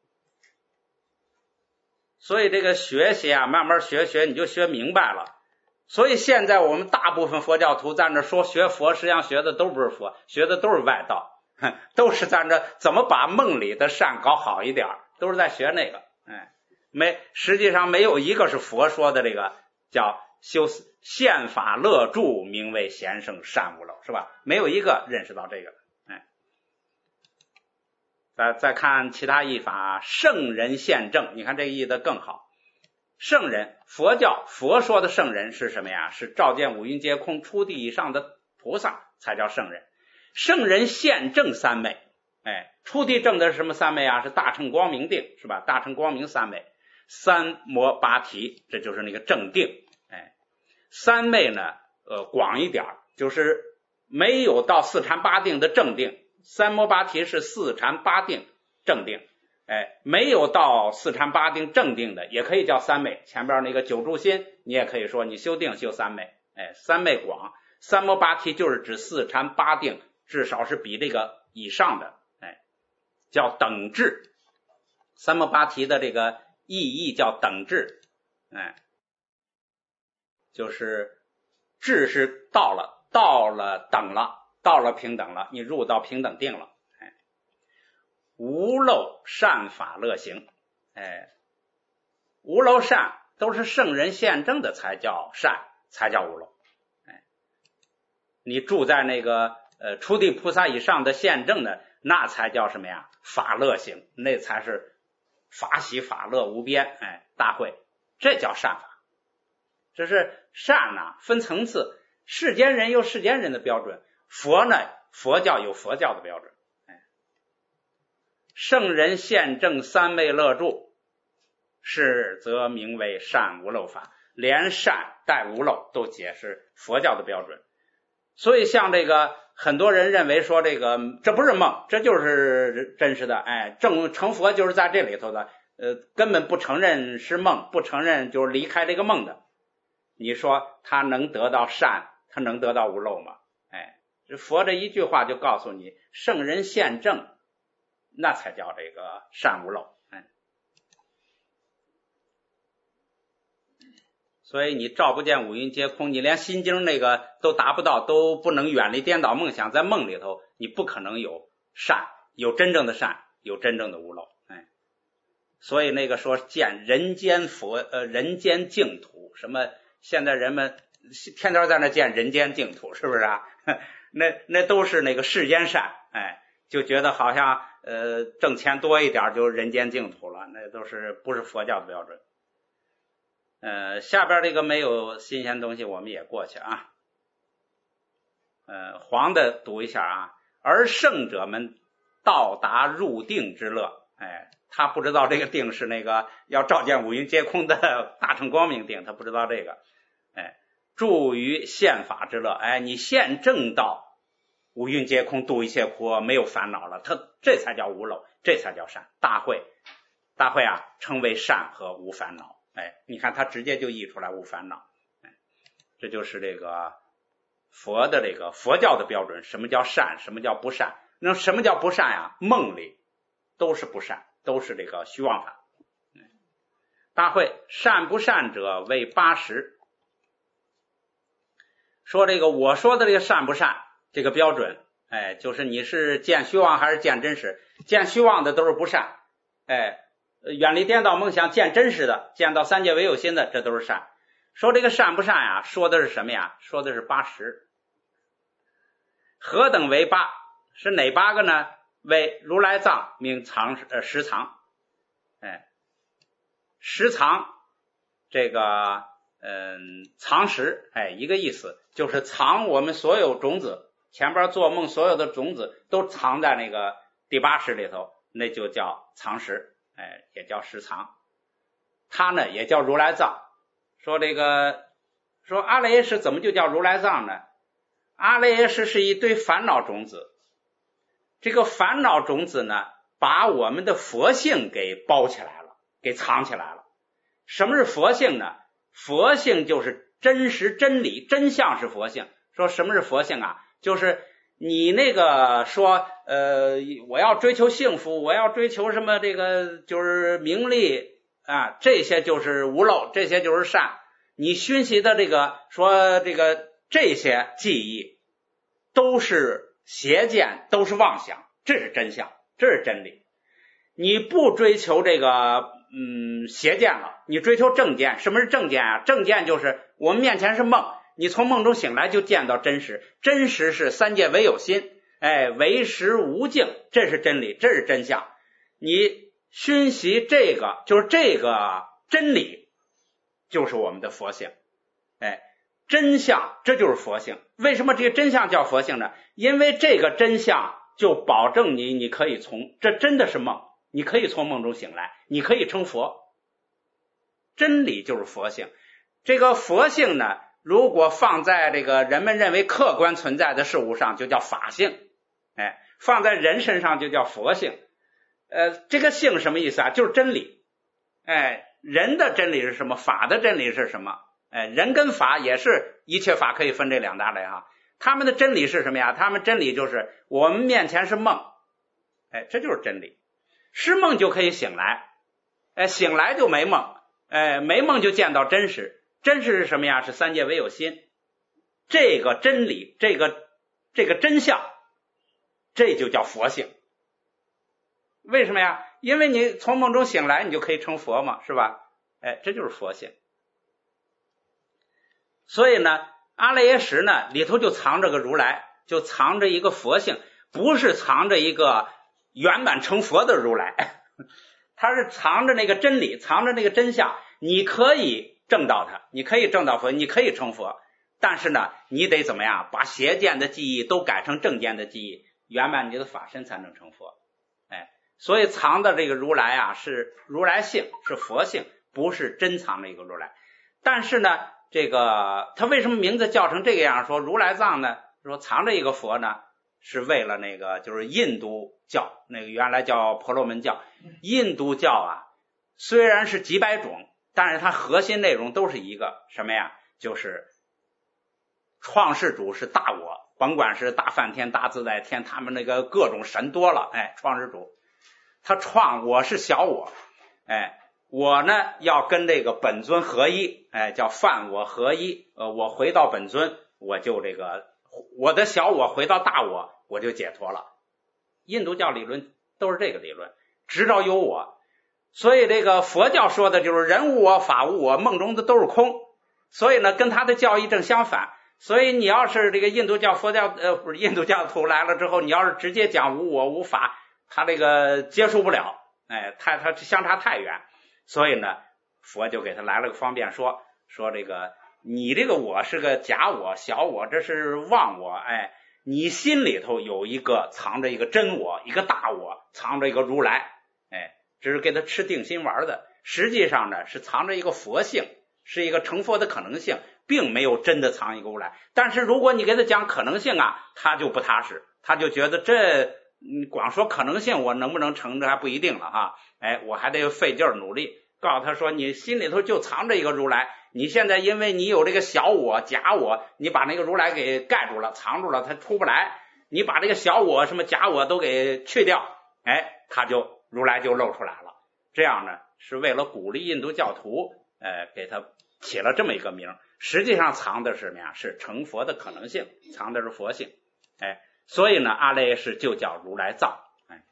所以这个学习啊，慢慢学学，你就学明白了。所以现在我们大部分佛教徒在那说学佛，实际上学的都不是佛，学的都是外道，都是在那怎么把梦里的善搞好一点，都是在学那个。哎，没，实际上没有一个是佛说的，这个叫修现法乐住，名为贤圣善无漏，是吧？没有一个认识到这个。哎，再再看其他译法，圣人现证，你看这个译的更好。圣人，佛教佛说的圣人是什么呀？是照见五蕴皆空、初地以上的菩萨才叫圣人。圣人现证三昧，哎，初地证的是什么三昧啊？是大乘光明定，是吧？大乘光明三昧，三摩八提，这就是那个正定。哎，三昧呢，呃，广一点，就是没有到四禅八定的正定，三摩八提是四禅八定正定。哎，没有到四禅八定正定的，也可以叫三昧。前边那个九住心，你也可以说你修定修三昧。哎，三昧广，三摩八提就是指四禅八定，至少是比这个以上的，哎，叫等至。三摩八提的这个意义叫等至，哎，就是至是到了，到了等了，到了平等了，你入到平等定了。无漏善法乐行，哎，无漏善都是圣人现证的才叫善，才叫无漏。哎，你住在那个呃初地菩萨以上的现证的，那才叫什么呀？法乐行，那才是法喜法乐无边，哎，大会，这叫善法。这是善呢、啊，分层次，世间人有世间人的标准，佛呢，佛教有佛教的标准。圣人现证三昧乐住，是则名为善无漏法，连善带无漏都解释佛教的标准。所以像这个很多人认为说这个这不是梦，这就是真实的，哎，正成佛就是在这里头的，呃，根本不承认是梦，不承认就是离开这个梦的。你说他能得到善，他能得到无漏吗？哎，这佛这一句话就告诉你，圣人现证，那才叫这个善无漏。哎，所以你照不见五蕴皆空，你连心经那个都达不到，都不能远离颠倒梦想，在梦里头你不可能有善，有真正的善，有真正的无漏。哎，所以那个说见人间佛呃人间净土，什么现在人们天天在那见人间净土，是不是啊？那那都是那个世间善，哎，就觉得好像呃挣钱多一点就是人间净土了，那都是不是佛教的标准。呃，下边这个没有新鲜东西，我们也过去啊。呃，黄的读一下啊。而圣者们到达入定之乐，哎，他不知道这个定是那个要照见五蕴皆空的大乘光明定，他不知道这个。哎，住于现法之乐，哎，你现证到五蕴皆空，度一切苦厄，没有烦恼了，他这才叫无漏，这才叫善。大会，大会啊，称为善和无烦恼。哎，你看他直接就译出来无烦恼，哎，这就是这个佛的这个佛教的标准。什么叫善，什么叫不善？那什么叫不善呀？梦里都是不善，都是这个虚妄法。大会，善不善者为八十。说这个我说的这个善不善这个标准，哎，就是你是见虚妄还是见真实？见虚妄的都是不善，哎。远离颠倒梦想，见真实的，见到三界唯有心的，这都是善。说这个善不善呀？说的是什么呀？说的是八十。何等为八？是哪八个呢？为如来藏名藏呃实藏，哎，实藏这个嗯藏实，哎，一个意思就是藏我们所有种子，前边做梦所有的种子都藏在那个第八识里头，那就叫藏实。哎，也叫实藏，它呢也叫如来藏。说这个说阿赖耶识怎么就叫如来藏呢？阿赖耶识是一堆烦恼种子，这个烦恼种子呢把我们的佛性给包起来了，给藏起来了。什么是佛性呢？佛性就是真实真理，真相是佛性。说什么是佛性啊？就是你那个说呃，我要追求幸福，我要追求什么这个就是名利啊，这些就是无漏，这些就是善。你熏习的这个说这个这些记忆都是邪见，都是妄想，这是真相，这是真理。你不追求这个嗯邪见了，你追求正见。什么是正见啊？正见就是我们面前是梦，你从梦中醒来就见到真实，真实是三界唯有心，哎，唯识无境，这是真理，这是真相。你熏习这个，就是这个真理，就是我们的佛性，哎，真相，这就是佛性。为什么这个真相叫佛性呢？因为这个真相就保证你，你可以从，这真的是梦，你可以从梦中醒来，你可以成佛。真理就是佛性。这个佛性呢，如果放在这个人们认为客观存在的事物上，就叫法性，哎，放在人身上就叫佛性。呃，这个性什么意思啊？就是真理。哎，人的真理是什么？法的真理是什么？哎，人跟法也是一切法可以分这两大类哈。他们的真理是什么呀？他们真理就是我们面前是梦，哎，这就是真理。是梦就可以醒来，哎，醒来就没梦，哎，没梦就见到真实。真实是什么呀？是三界唯有心。这个真理，这个这个真相，这就叫佛性。为什么呀？因为你从梦中醒来，你就可以成佛嘛，是吧？哎，这就是佛性。所以呢，阿赖耶识呢里头就藏着个如来，就藏着一个佛性，不是藏着一个圆满成佛的如来，它是藏着那个真理，藏着那个真相。你可以证到它，你可以证到佛，你可以成佛，但是呢，你得怎么样？把邪见的记忆都改成正见的记忆，圆满你的法身才能成佛。哎，所以藏的这个如来啊，是如来性，是佛性，不是真藏的一个如来。但是呢，这个他为什么名字叫成这个样？说如来藏呢？说藏着一个佛呢，是为了那个就是印度教，那个原来叫婆罗门教。印度教啊，虽然是几百种，但是它核心内容都是一个什么呀？就是创世主是大我，甭管是大梵天、大自在天，他们那个各种神多了，哎，创世主他创我是小我，哎，我呢要跟这个本尊合一，哎，叫梵我合一，呃，我回到本尊，我就这个我的小我回到大我，我就解脱了。印度教理论都是这个理论，直到有我。所以这个佛教说的就是人无我，法无我，梦中的都是空。所以呢，跟他的教义正相反。所以你要是这个印度教、佛教呃不是印度教徒来了之后，你要是直接讲无我无法，他这个接受不了，哎，太他相差太远。所以呢，佛就给他来了个方便说，说这个你这个我是个假我、小我，这是妄我，哎，你心里头有一个藏着一个真我，一个大我，藏着一个如来，哎，这是给他吃定心丸的。实际上呢，是藏着一个佛性，是一个成佛的可能性，并没有真的藏一个如来。但是如果你给他讲可能性啊，他就不踏实，他就觉得这你光说可能性，我能不能成这还不一定了哈，哎，我还得费劲儿努力。告诉他说，你心里头就藏着一个如来，你现在因为你有这个小我、假我，你把那个如来给盖住了、藏住了，他出不来。你把这个小我、什么假我都给去掉，哎，他就如来就露出来了。这样呢，是为了鼓励印度教徒，呃，给他起了这么一个名。实际上藏的是什么呀？是成佛的可能性，藏的是佛性。哎，所以呢，阿赖耶识就叫如来藏。哎，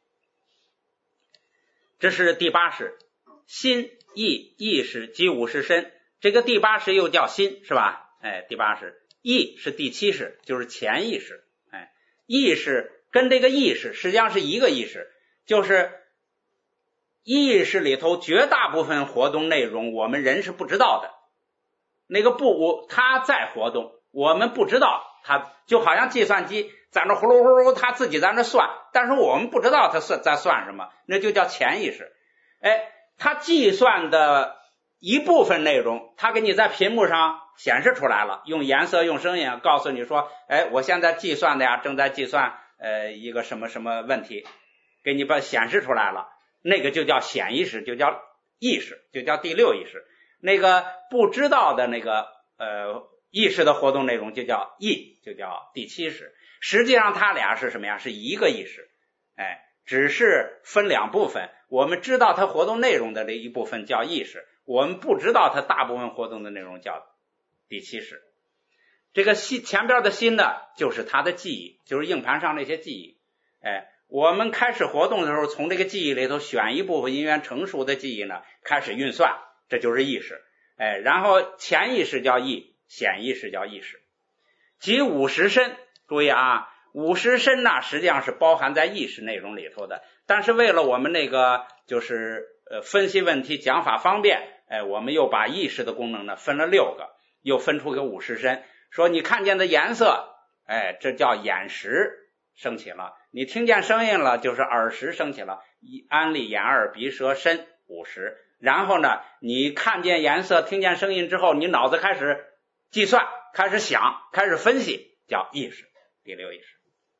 这是第八识。心意意识即五识身，这个第八识又叫心，是吧？哎，第八识。意是第七识，就是潜意识。哎，意识跟这个意识实际上是一个意识，就是意识里头绝大部分活动内容我们人是不知道的，那个不它在活动，我们不知道，它就好像计算机在那呼噜呼噜，它自己在那算，但是我们不知道它算在算什么，那就叫潜意识。哎，它计算的一部分内容，它给你在屏幕上显示出来了，用颜色用声音告诉你说，哎，我现在计算的呀，正在计算呃一个什么什么问题。 给你把显示出来了，那个就叫显意识，就叫意识，就叫第六意识。那个不知道的那个呃意识的活动内容就叫意，就叫第七识。实际上它俩是什么呀？是一个意识，哎，只是分两部分。我们知道它活动内容的这一部分叫意识，我们不知道它大部分活动的内容叫第七识。这个心前边的心呢，就是它的记忆，就是硬盘上那些记忆。哎，我们开始活动的时候，从这个记忆里头选一部分因缘成熟的记忆呢，开始运算，这就是意识。哎，然后潜意识叫意，显意识叫意识。即五识身，注意啊，五识身呢实际上是包含在意识内容里头的，但是为了我们那个就是呃分析问题讲法方便，哎，我们又把意识的功能呢分了六个，又分出个五识身。说你看见的颜色，哎，这叫眼识升起了；你听见声音了，就是耳识升起了。安利眼耳鼻舌身五识。然后呢，你看见颜色听见声音之后，你脑子开始计算，开始想，开始分析，叫意识，第六意识。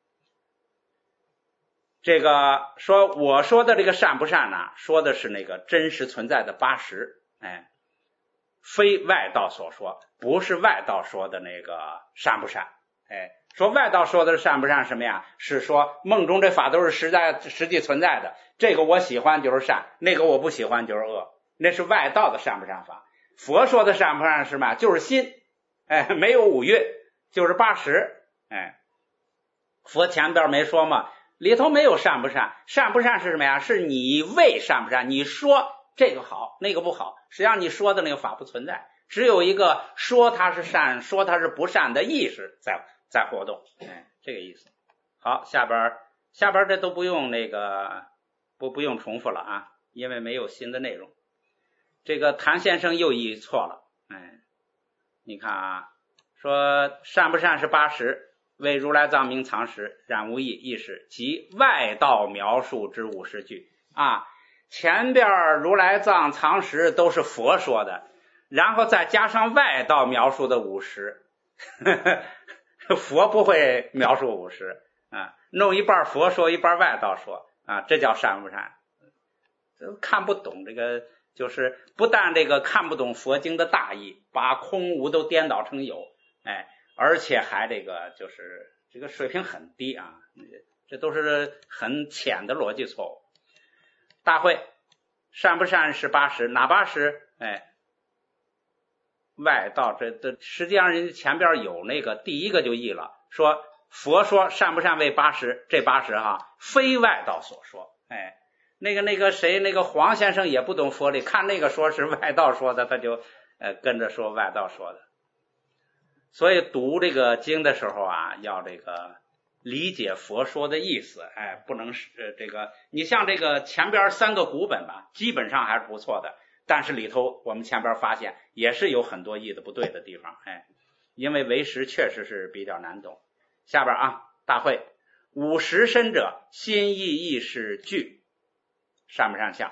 这个说我说的这个善不善呢，说的是那个真实存在的八识，哎，非外道所说，不是外道说的那个善不善。哎，说外道说的善不善什么呀？是说梦中这法都是实在实际存在的，这个我喜欢就是善，那个我不喜欢就是恶，那是外道的善不善法。佛说的善不善是什么？就是心，哎，没有五蕴，就是八识。哎，佛前边没说吗？里头没有善不善，善不善是什么呀？是你为善不善，你说这个好那个不好，实际上你说的那个法不存在，只有一个说它是善说它是不善的意识在在活动，哎，这个意思。好，下边下边这都不用那个不不用重复了啊，因为没有新的内容。这个谭先生又译错了，哎，你看啊，说善不善是八识，为如来藏名藏识，然无意意识，即外道描述之五十句啊。前边如来藏藏识都是佛说的，然后再加上外道描述的五十，佛不会描述五十啊，弄一半佛说一半外道说啊，这叫善不善？看不懂这个，就是不但这个看不懂佛经的大意，把空无都颠倒成有，哎，而且还这个就是这个水平很低啊，这都是很浅的逻辑错误。大会善不善是八识，哪八识？哎，外道这这实际上人家前边有那个第一个就译了，说佛说善不善为八识，这八识哈非外道所说。哎，那个那个谁那个黄先生也不懂佛理，看那个说是外道说的，他就呃跟着说外道说的。所以读这个经的时候啊，要这个理解佛说的意思，哎，不能是、呃、这个你像这个前边三个古本吧，基本上还是不错的。但是里头我们前边发现也是有很多译的不对的地方，哎，因为唯识确实是比较难懂。下边啊，大会五识身者，心意意识具，善不善相？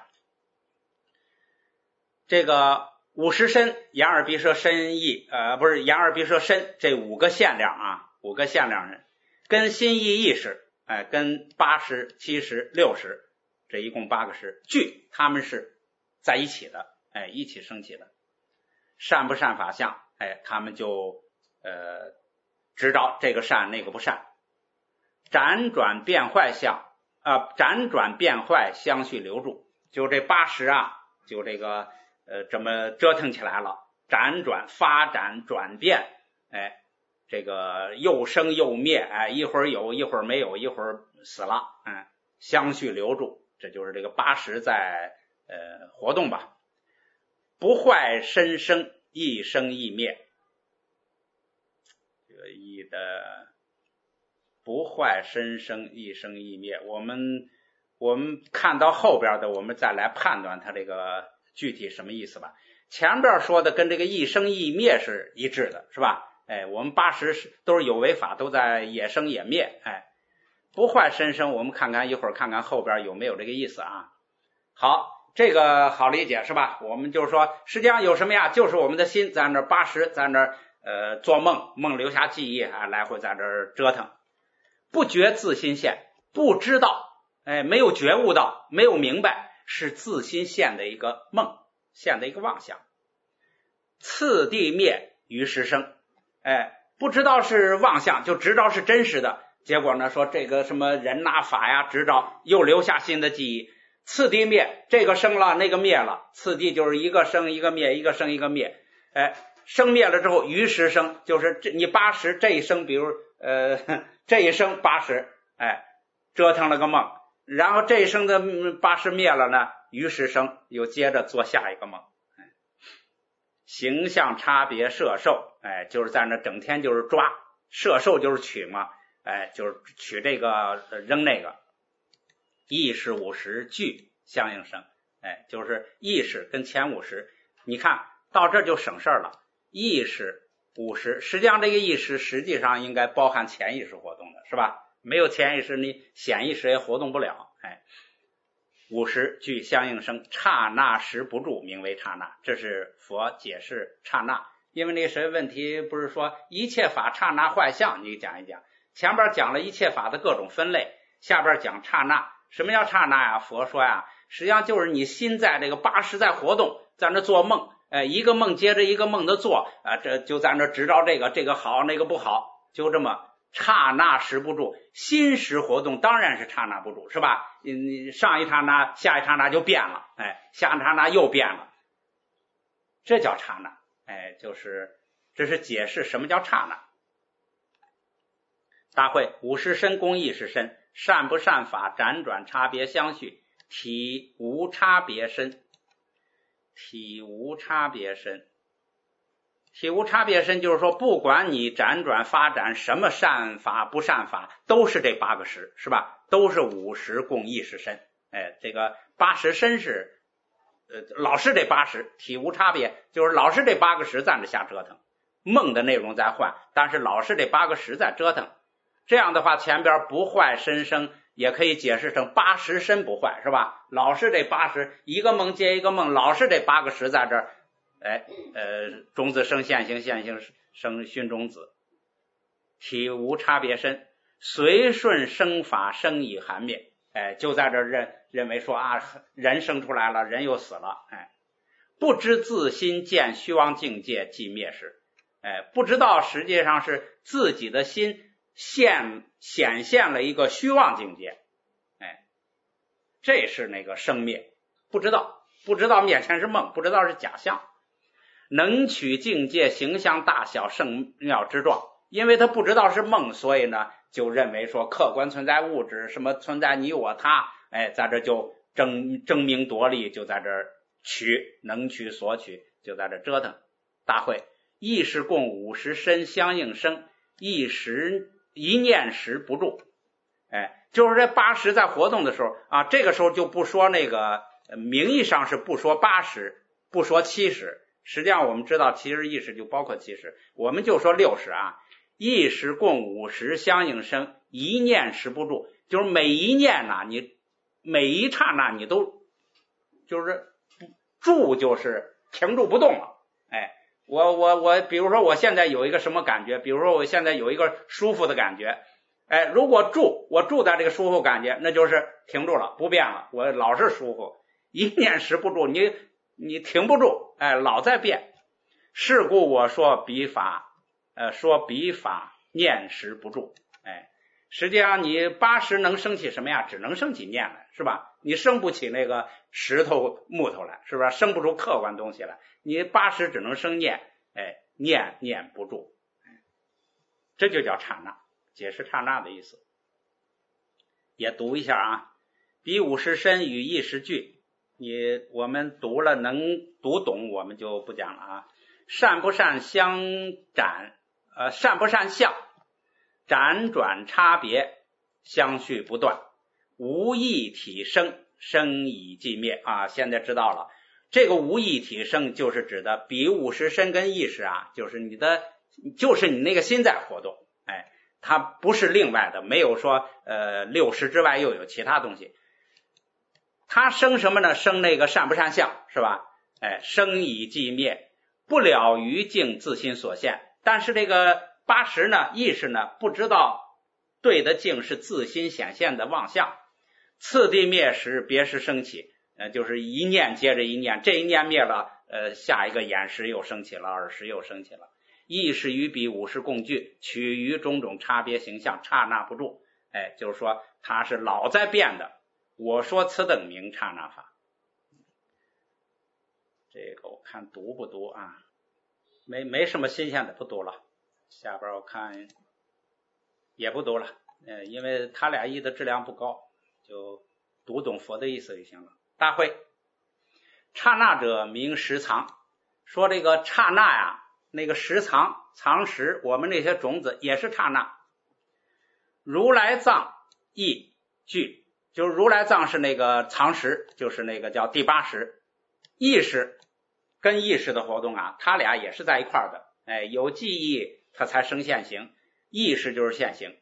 这个五识身，眼耳鼻舌身意，呃，不是眼耳鼻舌身这五个限量啊，五个限量人，跟心意意识，哎，跟八识、七识、六识，这一共八个识具，他们是在一起的，哎，一起升起的。善不善法相，哎，他们就呃知道这个善那个不善。辗转变坏相啊、呃，辗转变坏相续留住，就这八识啊，就这个呃这么折腾起来了，辗转发展转变，哎，这个又生又灭，哎，一会儿有一会儿没有，一会儿死了，嗯，相续留住，这就是这个八识在呃活动吧。不坏身生，一生一灭，这个一的不坏身生，一生一灭，我们我们看到后边的，我们再来判断它这个具体什么意思吧。前边说的跟这个一生一灭是一致的，是吧？哎，我们八识都是有为法，都在也生也灭，哎，不坏身生，我们看看一会儿看看后边有没有这个意思啊。好，这个好理解是吧？我们就是说实际上有什么呀，就是我们的心在那八识在那呃做梦，梦留下记忆啊，来回在这折腾，不觉自心现，不知道哎，没有觉悟到，没有明白，是自心现的一个梦，现的一个妄想。次第灭于时生，哎，不知道是妄想，就知道是真实的。结果呢，说这个什么人呐、法呀，知道又留下新的记忆。次第灭，这个生了，那个灭了。次第就是一个生一个灭，一个生一个灭。哎，生灭了之后，于时生，就是这你八十这一生，比如呃这一生八十，哎，折腾了个梦，然后这一生的八十灭了呢，于时生又接着做下一个梦。形象差别摄受，哎，就是在那整天就是抓，摄受就是取嘛，哎，就是取这个扔那个。意识五十俱相应生，哎，就是意识跟前五十，你看到这就省事儿了。意识五十，实际上这个意识实际上应该包含潜意识活动的，是吧？没有潜意识，你显意识也活动不了，哎。五十俱相应生，刹那时不住，名为刹那。这是佛解释刹那。因为那个谁问题不是说一切法刹那坏相，你讲一讲。前边讲了一切法的各种分类，下边讲刹那。什么叫刹那呀？佛说呀，实际上就是你心在这个八识在活动，在那做梦，哎，一个梦接着一个梦的做，啊，这就在那执着这个这个好那个不好，就这么刹那时不住。心识活动当然是刹那不住，是吧？你上一刹那下一刹那就变了，哎，下一刹那又变了，这叫刹那。哎，就是这是解释什么叫刹那。大会五识身共意识身，善不善法辗转差别相续，体无差别身。体无差别身，体无差别身就是说，不管你辗转发展什么善法不善法，都是这八个识，是吧？都是五识共意识身。哎，这个八识身是呃老是这八识，体无差别，就是老是这八个识在这瞎折腾，梦的内容在换，但是老是这八个识在折腾。这样的话，前边不坏身生也可以解释成八识身不坏，是吧？老是这八识，一个梦接一个梦，老是这八个识在这儿，哎，呃，种子生现行，现行生熏种子，体无差别身，随顺生法生已含灭，哎，就在这认认为说啊，人生出来了，人又死了，哎，不知自心见虚妄境界即灭时，哎，不知道实际上是自己的心现显现了一个虚妄境界，哎，这是那个生灭，不知道，不知道面前是梦，不知道是假象，能取境界形象大小圣妙之状，因为他不知道是梦，所以呢，就认为说客观存在物质，什么存在你我他，哎，在这就争争名夺利，就在这取，能取所取，就在这折腾。大会意识共五十身相应生，一时一念时不住，哎，就是这八识在活动的时候啊，这个时候就不说那个名义上是不说八识，不说七识，实际上我们知道其实意识就包括七识，我们就说六识啊。意识共五十相应生，一念时不住，就是每一念呐、啊，你每一刹那你都就是住，就是停住不动了。哎，我我我，比如说我现在有一个什么感觉，比如说我现在有一个舒服的感觉，哎，如果住，我住在这个舒服感觉，那就是停住了，不变了，我老是舒服。一念时不住，你你停不住，哎，老在变。是故我说彼法。呃，说彼法念时不住，哎，实际上你八识能生起什么呀？只能生起念来，是吧？你生不起那个石头木头来，是不是？生不出客观东西来，你八识只能生念，哎，念念不住，哎，这就叫刹那，解释刹那的意思。也读一下啊，彼五识身与意识俱，你我们读了能读懂，我们就不讲了啊。善不善相展。呃，善不善相，辗转差别，相续不断，无异体生，生已寂灭啊！现在知道了，这个无异体生就是指的比五识身跟意识啊，就是你的，就是你那个心在活动，哎，它不是另外的，没有说呃六识之外又有其他东西。它生什么呢？生那个善不善相，是吧？哎，生已寂灭，不了于境自心所现。但是这个八识呢，意识呢，不知道对的境是自心显现的妄相， 次第灭时，别时升起，呃，就是一念接着一念，这一念灭了，呃，下一个眼识又升起了，耳识又升起了。意识与彼五识共具，取于种种差别形象，刹那不住。哎，就是说它是老在变的。我说此等名刹那法。这个我看读不读啊？没没什么新鲜的，不读了。下边我看也不读了，呃，因为他俩译的质量不高，就读懂佛的意思就行了。大会，刹那者名识藏，说这个刹那呀，那个识藏藏识，我们那些种子也是刹那。如来藏亦具，就是如来藏是那个藏识，就是那个叫第八识。意识跟意识的活动啊，它俩也是在一块儿的。哎，有记忆它才生现行，意识就是现行。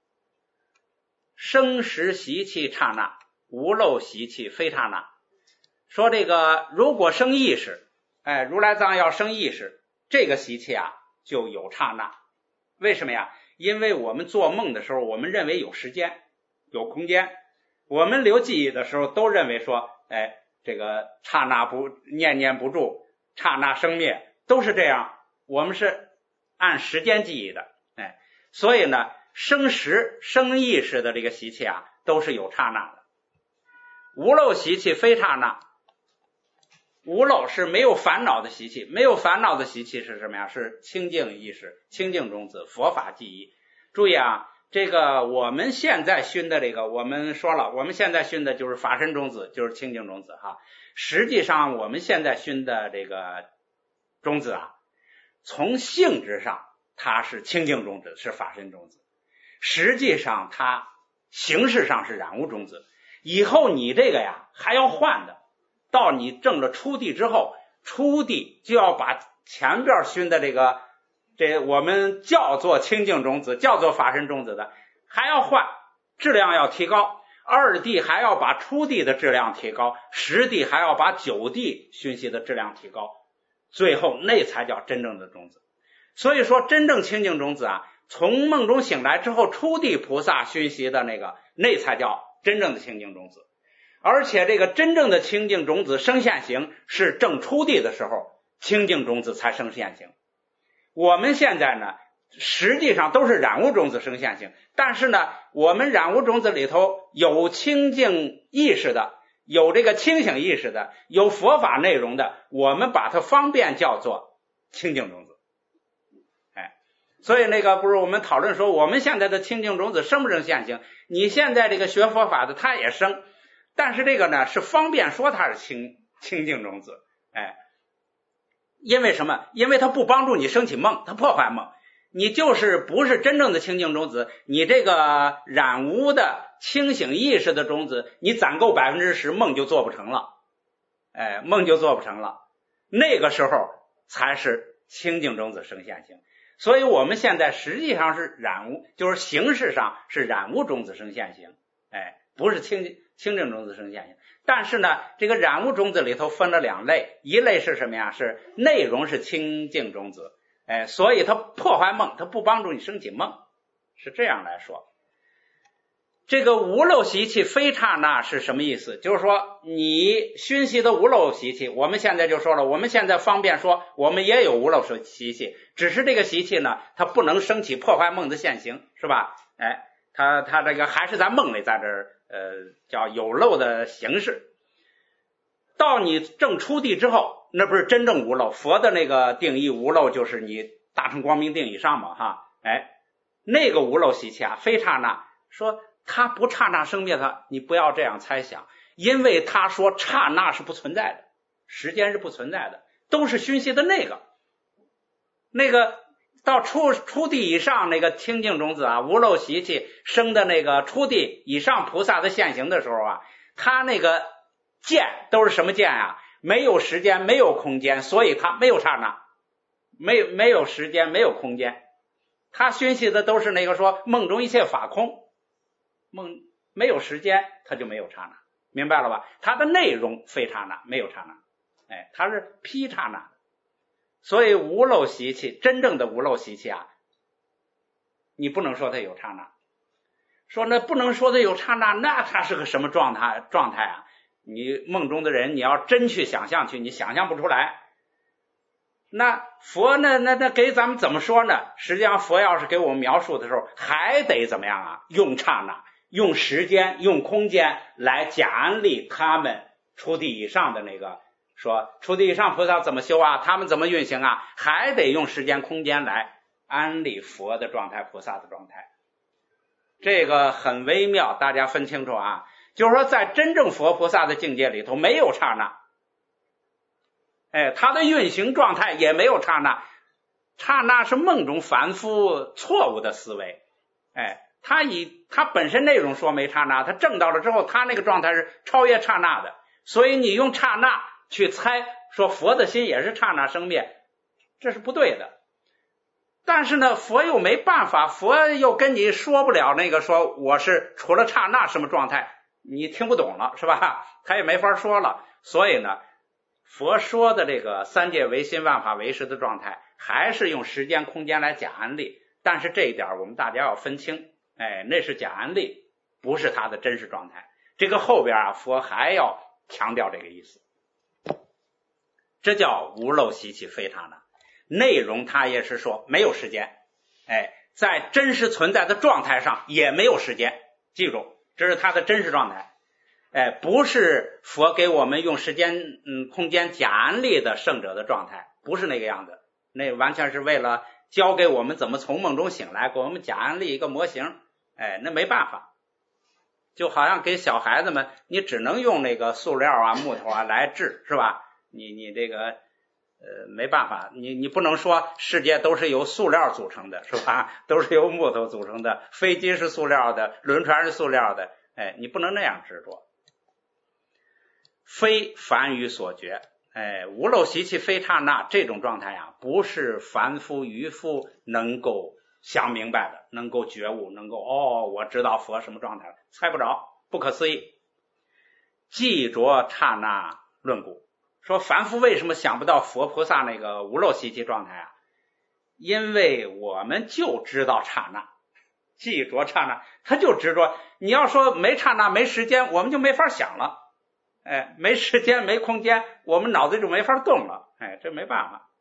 生识习气刹那，无漏习气非刹那。说这个如果生意识，哎，如来藏要生意识，这个习气啊就有刹那。为什么呀？因为我们做梦的时候，我们认为有时间有空间，我们留记忆的时候都认为说，哎，这个刹那不念念不住，刹那生灭，都是这样，我们是按时间记忆的。哎，所以呢，生识生意识的这个习气啊都是有刹那的。无漏习气非刹那，无漏是没有烦恼的习气，没有烦恼的习气是什么呀？是清净意识，清净种子，佛法记忆。注意啊，这个我们现在熏的这个，我们说了，我们现在熏的就是法身种子，就是清净种子哈。实际上我们现在熏的这个种子啊，从性质上它是清净种子，是法身种子，实际上它形式上是染污种子。以后你这个呀还要换的，到你证了初地之后，初地就要把前边熏的这个这我们叫做清净种子，叫做法身种子的还要换，质量要提高。二地还要把初地的质量提高，十地还要把九地熏习的质量提高，最后那才叫真正的种子。所以说真正清净种子啊，从梦中醒来之后，初地菩萨熏习的那个，那才叫真正的清净种子。而且这个真正的清净种子生现行，是正初地的时候清净种子才生现行。我们现在呢实际上都是染污种子生现行，但是呢我们染污种子里头有清净意识的，有这个清醒意识的，有佛法内容的，我们把它方便叫做清净种子。哎，所以那个不是我们讨论说我们现在的清净种子生不生现行，你现在这个学佛法的它也生，但是这个呢是方便说它是清清净种子。哎，因为什么？因为它不帮助你升起梦，它破坏梦。你就是不是真正的清净种子，你这个染污的清醒意识的种子，你攒够百分之十，梦就做不成了。哎，梦就做不成了，那个时候才是清净种子生现行。所以我们现在实际上是染污，就是形式上是染污种子生现行，哎，不是清清净种子生现行。但是呢，这个染污种子里头分了两类，一类是什么呀？是内容是清净种子，哎，所以它破坏梦，它不帮助你升起梦，是这样来说。这个无漏习气非刹那是什么意思？就是说你熏习的无漏习气，我们现在就说了，我们现在方便说我们也有无漏习气，只是这个习气呢它不能升起破坏梦的现行，是吧？哎，它它这个还是在梦里在这儿呃叫有漏的形式。到你证初地之后，那不是真正无漏，佛的那个定义无漏就是你大乘光明定以上嘛哈。哎，那个无漏习气啊非刹那，说他不刹那生灭它，你不要这样猜想，因为他说刹那是不存在的，时间是不存在的，都是熏习的那个那个到初初地以上那个清净种子啊，无漏习气生的那个初地以上菩萨的现行的时候啊，他那个见都是什么见啊？没有时间，没有空间，所以他没有刹那，没有没有时间，没有空间。他熏习的都是那个说梦中一切法空，梦没有时间，他就没有刹那，明白了吧？它的内容非刹那，没有刹那，哎，它是批刹那的。所以无漏习气，真正的无漏习气啊，你不能说它有刹那。 说那不能说的有刹那，那它是个什么状态状态啊？你梦中的人，你要真去想象去，你想象不出来。那佛呢？那那给咱们怎么说呢？实际上，佛要是给我们描述的时候，还得怎么样啊？用刹那、用时间、用空间来假安利他们初地以上的那个。说初地以上菩萨怎么修啊？他们怎么运行啊？还得用时间、空间来安利佛的状态、菩萨的状态。这个很微妙，大家分清楚啊。就是说，在真正佛菩萨的境界里头，没有刹那。哎，他的运行状态也没有刹那，刹那是梦中凡夫错误的思维。哎，他以他本身内容说没刹那，他证到了之后，他那个状态是超越刹那的。所以你用刹那去猜说佛的心也是刹那生灭，这是不对的。但是呢，佛又没办法，佛又跟你说不了那个说我是除了刹那什么状态，你听不懂了是吧？他也没法说了。所以呢，佛说的这个三界唯心万法唯识的状态，还是用时间空间来假安利。但是这一点我们大家要分清，哎，那是假安利，不是他的真实状态。这个后边啊，佛还要强调这个意思。这叫无漏习气非刹那。内容他也是说没有时间，哎，在真实存在的状态上也没有时间。记住，这是他的真实状态。哎，不是佛给我们用时间嗯空间假安利的圣者的状态，不是那个样子。那完全是为了教给我们怎么从梦中醒来，给我们假安利一个模型。哎，那没办法。就好像给小孩子们，你只能用那个塑料啊、木头啊来治，是吧？你你这个呃没办法，你你不能说世界都是由塑料组成的，是吧？都是由木头组成的，飞机是塑料的，轮船是塑料的，哎，你不能那样执着。非凡愚所觉，哎，无漏习气非刹那，这种状态啊，不是凡夫愚夫能够想明白的，能够觉悟，能够哦，我知道佛什么状态了，猜不着，不可思议。记着刹那论故，说凡夫为什么想不到佛菩萨那个无漏习气状态啊？因为我们就知道刹那，记着刹那，他就执着。你要说没刹那没时间，我们就没法想了。哎，没时间没空间，我们脑子就没法动了。哎，这没办法。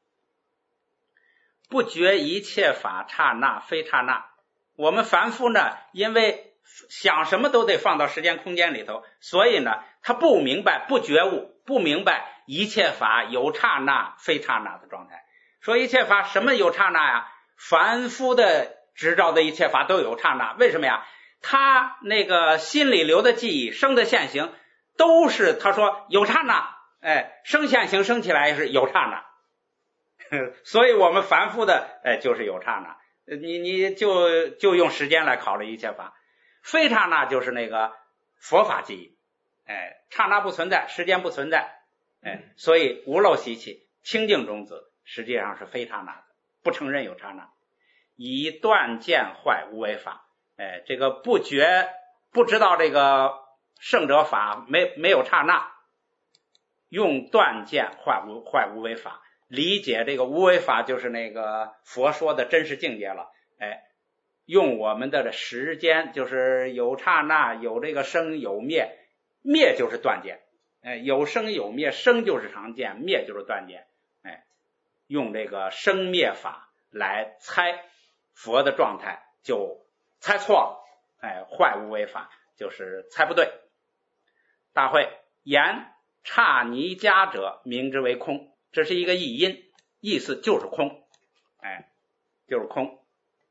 不觉一切法刹那非刹那。我们凡夫呢，因为想什么都得放到时间空间里头，所以呢，他不明白，不觉悟，不明白一切法有刹那非刹那的状态。说一切法什么有刹那呀？凡夫的执照的一切法都有刹那。为什么呀？他那个心里留的记忆，生的现行，都是他说有刹那，哎，生现行生起来也是有刹那。所以我们凡夫的哎就是有刹那，你你就就用时间来考虑一切法。非刹那就是那个佛法记忆，哎，刹那不存在，时间不存在，哎，所以无漏习气清净种子实际上是非刹那的，不承认有刹那。以断见坏无为法，哎，这个不觉不知道这个圣者法没没有刹那，用断见坏无坏无为法理解这个无为法，就是那个佛说的真实境界了。哎，用我们的时间，就是有刹那，有这个生有灭，灭就是断见。哎，有生有灭，生就是常见，灭就是断见。哎，用这个生灭法来猜佛的状态，就猜错了。哎，坏无为法就是猜不对。大会言刹尼迦者，名之为空，这是一个译音，意思就是空，哎，就是空。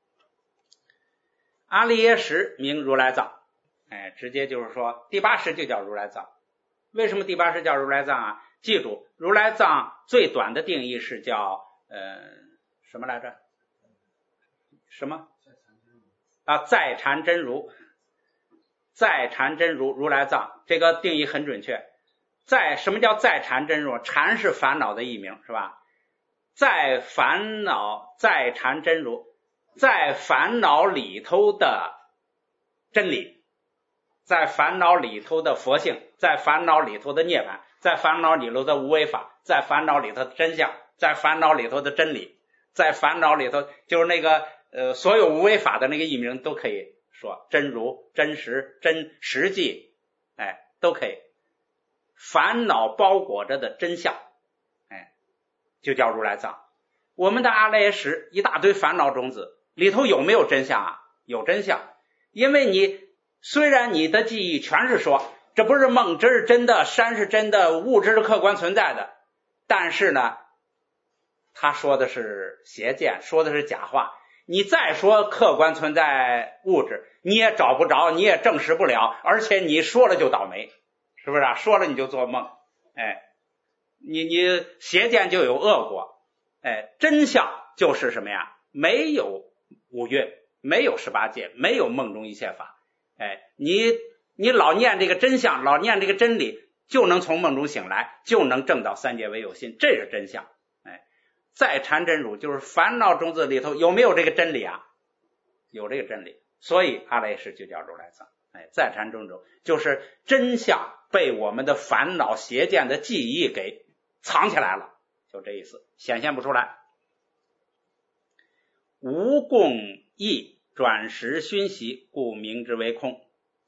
阿利耶识名如来藏，哎，直接就是说第八识就叫如来藏。为什么第八识叫如来藏啊？记住，如来藏最短的定义是叫呃什么来着？什么啊？在禅真如，在禅真如如来藏，这个定义很准确。在什么叫在禅真如？禅是烦恼的译名，是吧？在烦恼，在禅真如，在烦恼里头的真理，在烦恼里头的佛性，在烦恼里头的涅槃，在烦恼里头的无为法，在烦恼里头的真相，在烦恼里头的真理，在烦恼里头就是那个呃所有无为法的那个译名都可以说，真如、真实、真实际，哎，都可以。烦恼包裹着的真相，哎，就叫如来藏。我们的阿赖耶识一大堆烦恼种子里头有没有真相啊？有真相。因为你虽然你的记忆全是说这不是梦，这是真的，山是真的，物质是客观存在的，但是呢他说的是邪见，说的是假话。你再说客观存在物质，你也找不着，你也证实不了，而且你说了就倒霉，是不是啊？说了你就做梦，哎，你你邪见就有恶果，哎，真相就是什么呀？没有五蕴，没有十八界，没有梦中一切法，哎，你你老念这个真相，老念这个真理，就能从梦中醒来，就能证到三界唯有心，这是真相。哎，再禅真如就是烦恼种子里头有没有这个真理啊？有这个真理，所以阿赖耶识就叫如来藏。哎，再禅真如就是真相被我们的烦恼邪见的记忆给藏起来了，就这意思，显现不出来。无共异转识熏习，故名之为空。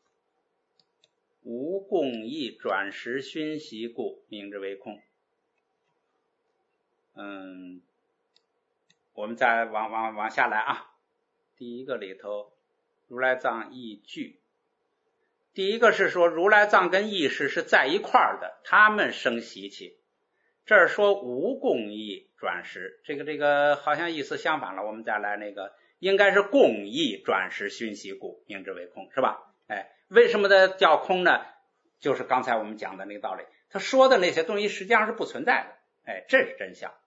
无共异转识熏习，故名之为空。嗯，我们再往往往下来啊。第一个里头，如来藏义句。第一个是说如来藏跟意识是在一块儿的，他们生习气。这儿说无共异转识，这个这个好像意思相反了。我们再来那个，应该是共异转识熏习故，名之为空，是吧？哎，为什么的叫空呢？就是刚才我们讲的那个道理，他说的那些东西实际上是不存在的，哎，这是真相。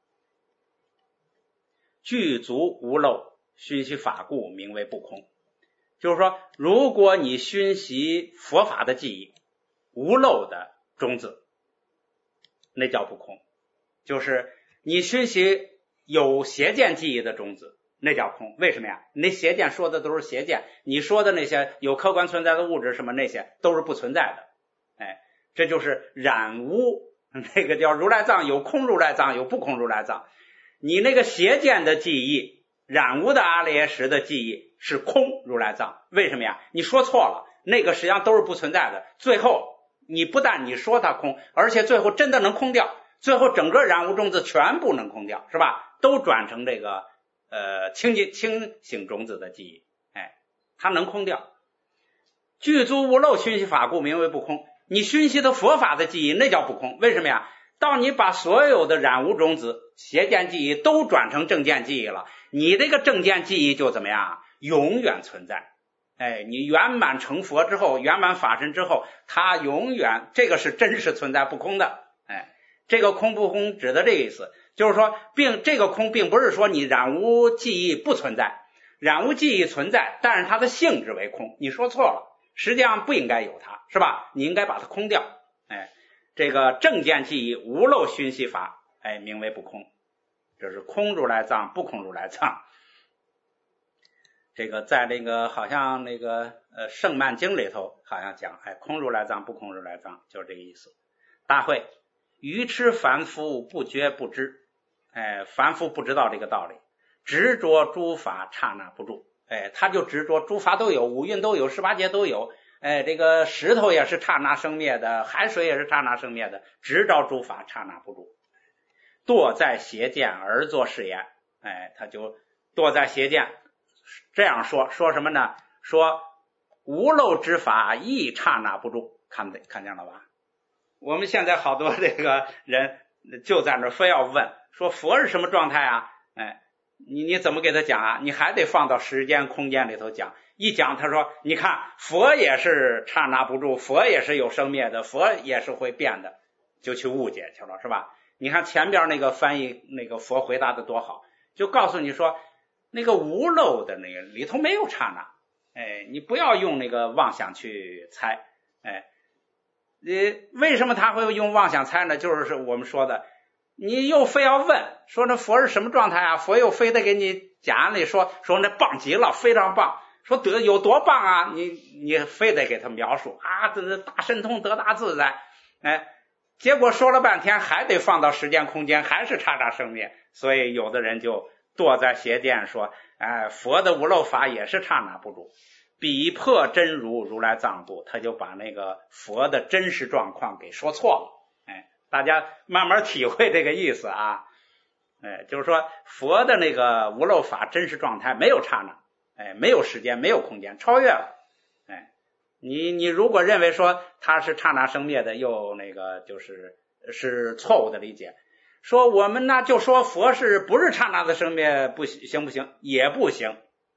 具足无漏，熏习法故，名为不空。就是说，如果你熏习佛法的记忆，无漏的种子，那叫不空。就是你熏习有邪见记忆的种子，那叫空。为什么呀？那邪见说的都是邪见，你说的那些有客观存在的物质什么那些都是不存在的。哎，这就是染污，那个叫如来藏，有空如来藏，有不空如来藏。你那个邪见的记忆，染污的阿赖耶识的记忆是空如来藏。为什么呀？你说错了，那个实际上都是不存在的。最后你不但你说它空，而且最后真的能空掉，最后整个染污种子全部能空掉，是吧？都转成这个呃清净清醒种子的记忆，哎，它能空掉。具足无漏熏习法故，名为不空。你熏习的佛法的记忆，那叫不空。为什么呀？到你把所有的染污种子、邪见记忆都转成正见记忆了，你这个正见记忆就怎么样？永远存在。哎，你圆满成佛之后，圆满法身之后，它永远这个是真实存在不空的。哎，这个空不空指的这个意思，就是说，并这个空并不是说你染污记忆不存在，染污记忆存在，但是它的性质为空。你说错了，实际上不应该有它，是吧？你应该把它空掉。哎，这个正见记忆无漏熏习法，哎，名为不空。这是空如来藏，不空如来藏。这个在那个好像那个呃圣曼经里头好像讲，哎，空如来藏，不空如来藏，就是这个意思。大会愚痴凡夫不觉不知，哎，凡夫不知道这个道理，执着诸法刹那不住，哎，他就执着诸法都有，五蕴都有，十八界都有，哎，这个石头也是刹那生灭的，海水也是刹那生灭的，执着诸法刹那不住，堕在邪见而作是言，哎，他就堕在邪见。这样说说什么呢？说无漏之法亦刹那不住，看看见了吧？我们现在好多这个人就在那非要问说佛是什么状态啊？哎，你你怎么给他讲啊？你还得放到时间空间里头讲。一讲他说你看佛也是刹那不住，佛也是有生灭的，佛也是会变的，就去误解去了，是吧？你看前边那个翻译那个佛回答的多好，就告诉你说那个无漏的那个里头没有刹那，哎，你不要用那个妄想去猜，哎，你为什么他会用妄想猜呢？就是我们说的，你又非要问说那佛是什么状态啊？佛又非得给你讲里说说那棒极了，非常棒，说得有多棒啊？你你非得给他描述啊，这是大神通得大自在，哎，结果说了半天还得放到时间空间，还是刹那生灭，所以有的人就堕在邪见说，哎，佛的无漏法也是刹那不住。 比破真如，如来藏部，他就把那个佛的真实状况给说错了。哎，大家慢慢体会这个意思啊。哎，就是说佛的那个无漏法真实状态没有刹那，哎，没有时间，没有空间，超越了。哎，你你如果认为说它是刹那生灭的，又那个就是是错误的理解。说我们呢就说佛是不是刹那的生灭不行不行？也不行。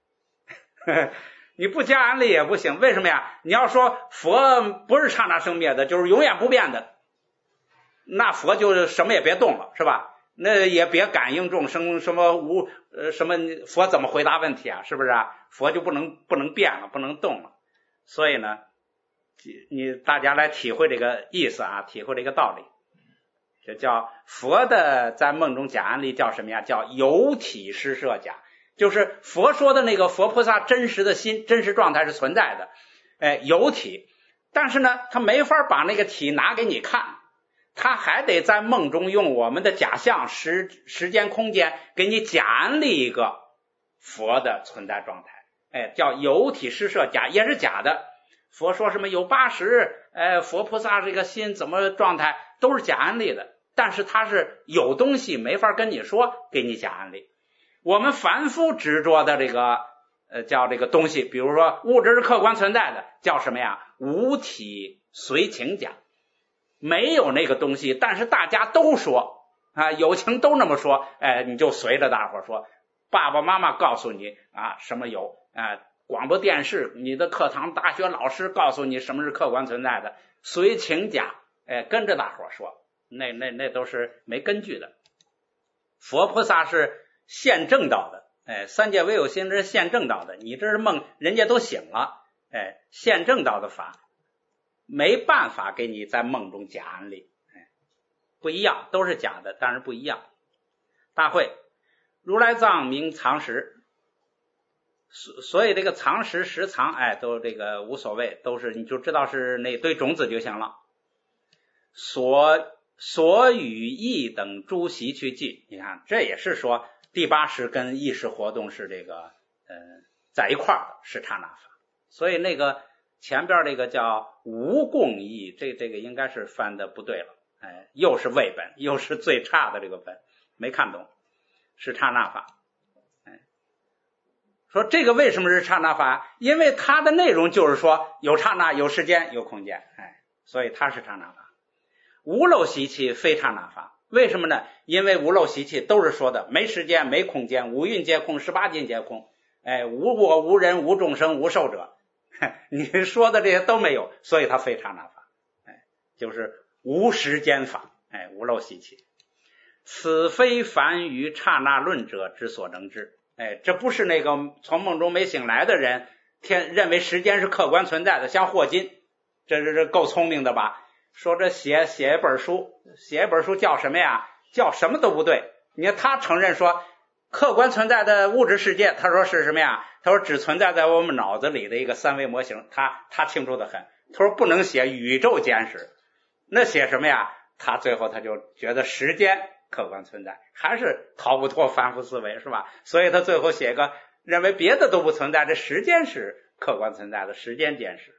你不加安利也不行，为什么呀？你要说佛不是刹那生灭的，就是永远不变的，那佛就什么也别动了，是吧？那也别感应众生什么无呃什么佛怎么回答问题啊？是不是啊？佛就不能不能变了，不能动了。所以呢，你大家来体会这个意思啊，体会这个道理。这叫佛的在梦中假安利叫什么呀？叫有体施设假。就是佛说的那个佛菩萨真实的心真实状态是存在的，哎，有体，但是呢他没法把那个体拿给你看，他还得在梦中用我们的假象时时间空间给你假安利一个佛的存在状态，哎，叫有体施设假，也是假的。佛说什么有八十，哎，佛菩萨这个心怎么状态都是假安利的，但是他是有东西没法跟你说，给你假安利。我们凡夫执着的这个呃叫这个东西，比如说物质是客观存在的，叫什么呀？无体随情假，没有那个东西，但是大家都说啊，有情都那么说，哎，你就随着大伙说。爸爸妈妈告诉你啊什么有啊，广播电视，你的课堂大学老师告诉你什么是客观存在的，随情假，哎，跟着大伙说，那那那都是没根据的。佛菩萨是现证道的，哎，三界唯有心这是现证道的，你这是梦，人家都醒了，哎，现证道的法没办法给你在梦中假安利，哎，不一样，都是假的，但是不一样。大会如来藏名藏识，所以这个藏识识藏，哎，都这个无所谓，都是你就知道是那堆种子就行了。所所与意等诸习去记，你看这也是说第八识跟意识活动是这个呃在一块儿的，是刹那法。所以那个前边这个叫无共意，这这个应该是翻的不对了，哎，又是伪本，又是最差的这个本，没看懂，是刹那法。哎，说这个为什么是刹那法？因为它的内容就是说有刹那、有时间、有空间，哎，所以它是刹那法。无漏习气非刹那法，为什么呢？因为无漏习气都是说的没时间、没空间，五蕴皆空，十八境皆空，哎，无我、无人、无众生、无寿者，你说的这些都没有，所以它非刹那法，哎，就是无时间法，哎，无漏习气。此非凡于刹那论者之所能知，哎，这不是那个从梦中没醒来的人天认为时间是客观存在的，像霍金，这这这够聪明的吧？说这写写一本书，写一本书叫什么呀？叫什么都不对。你看他承认说客观存在的物质世界，他说是什么呀？他说只存在在我们脑子里的一个三维模型，他他清楚的很。他说不能写宇宙简史，那写什么呀？他最后他就觉得时间客观存在，还是逃不脱凡夫思维，是吧？所以他最后写个认为别的都不存在，这时间是客观存在的，时间简史。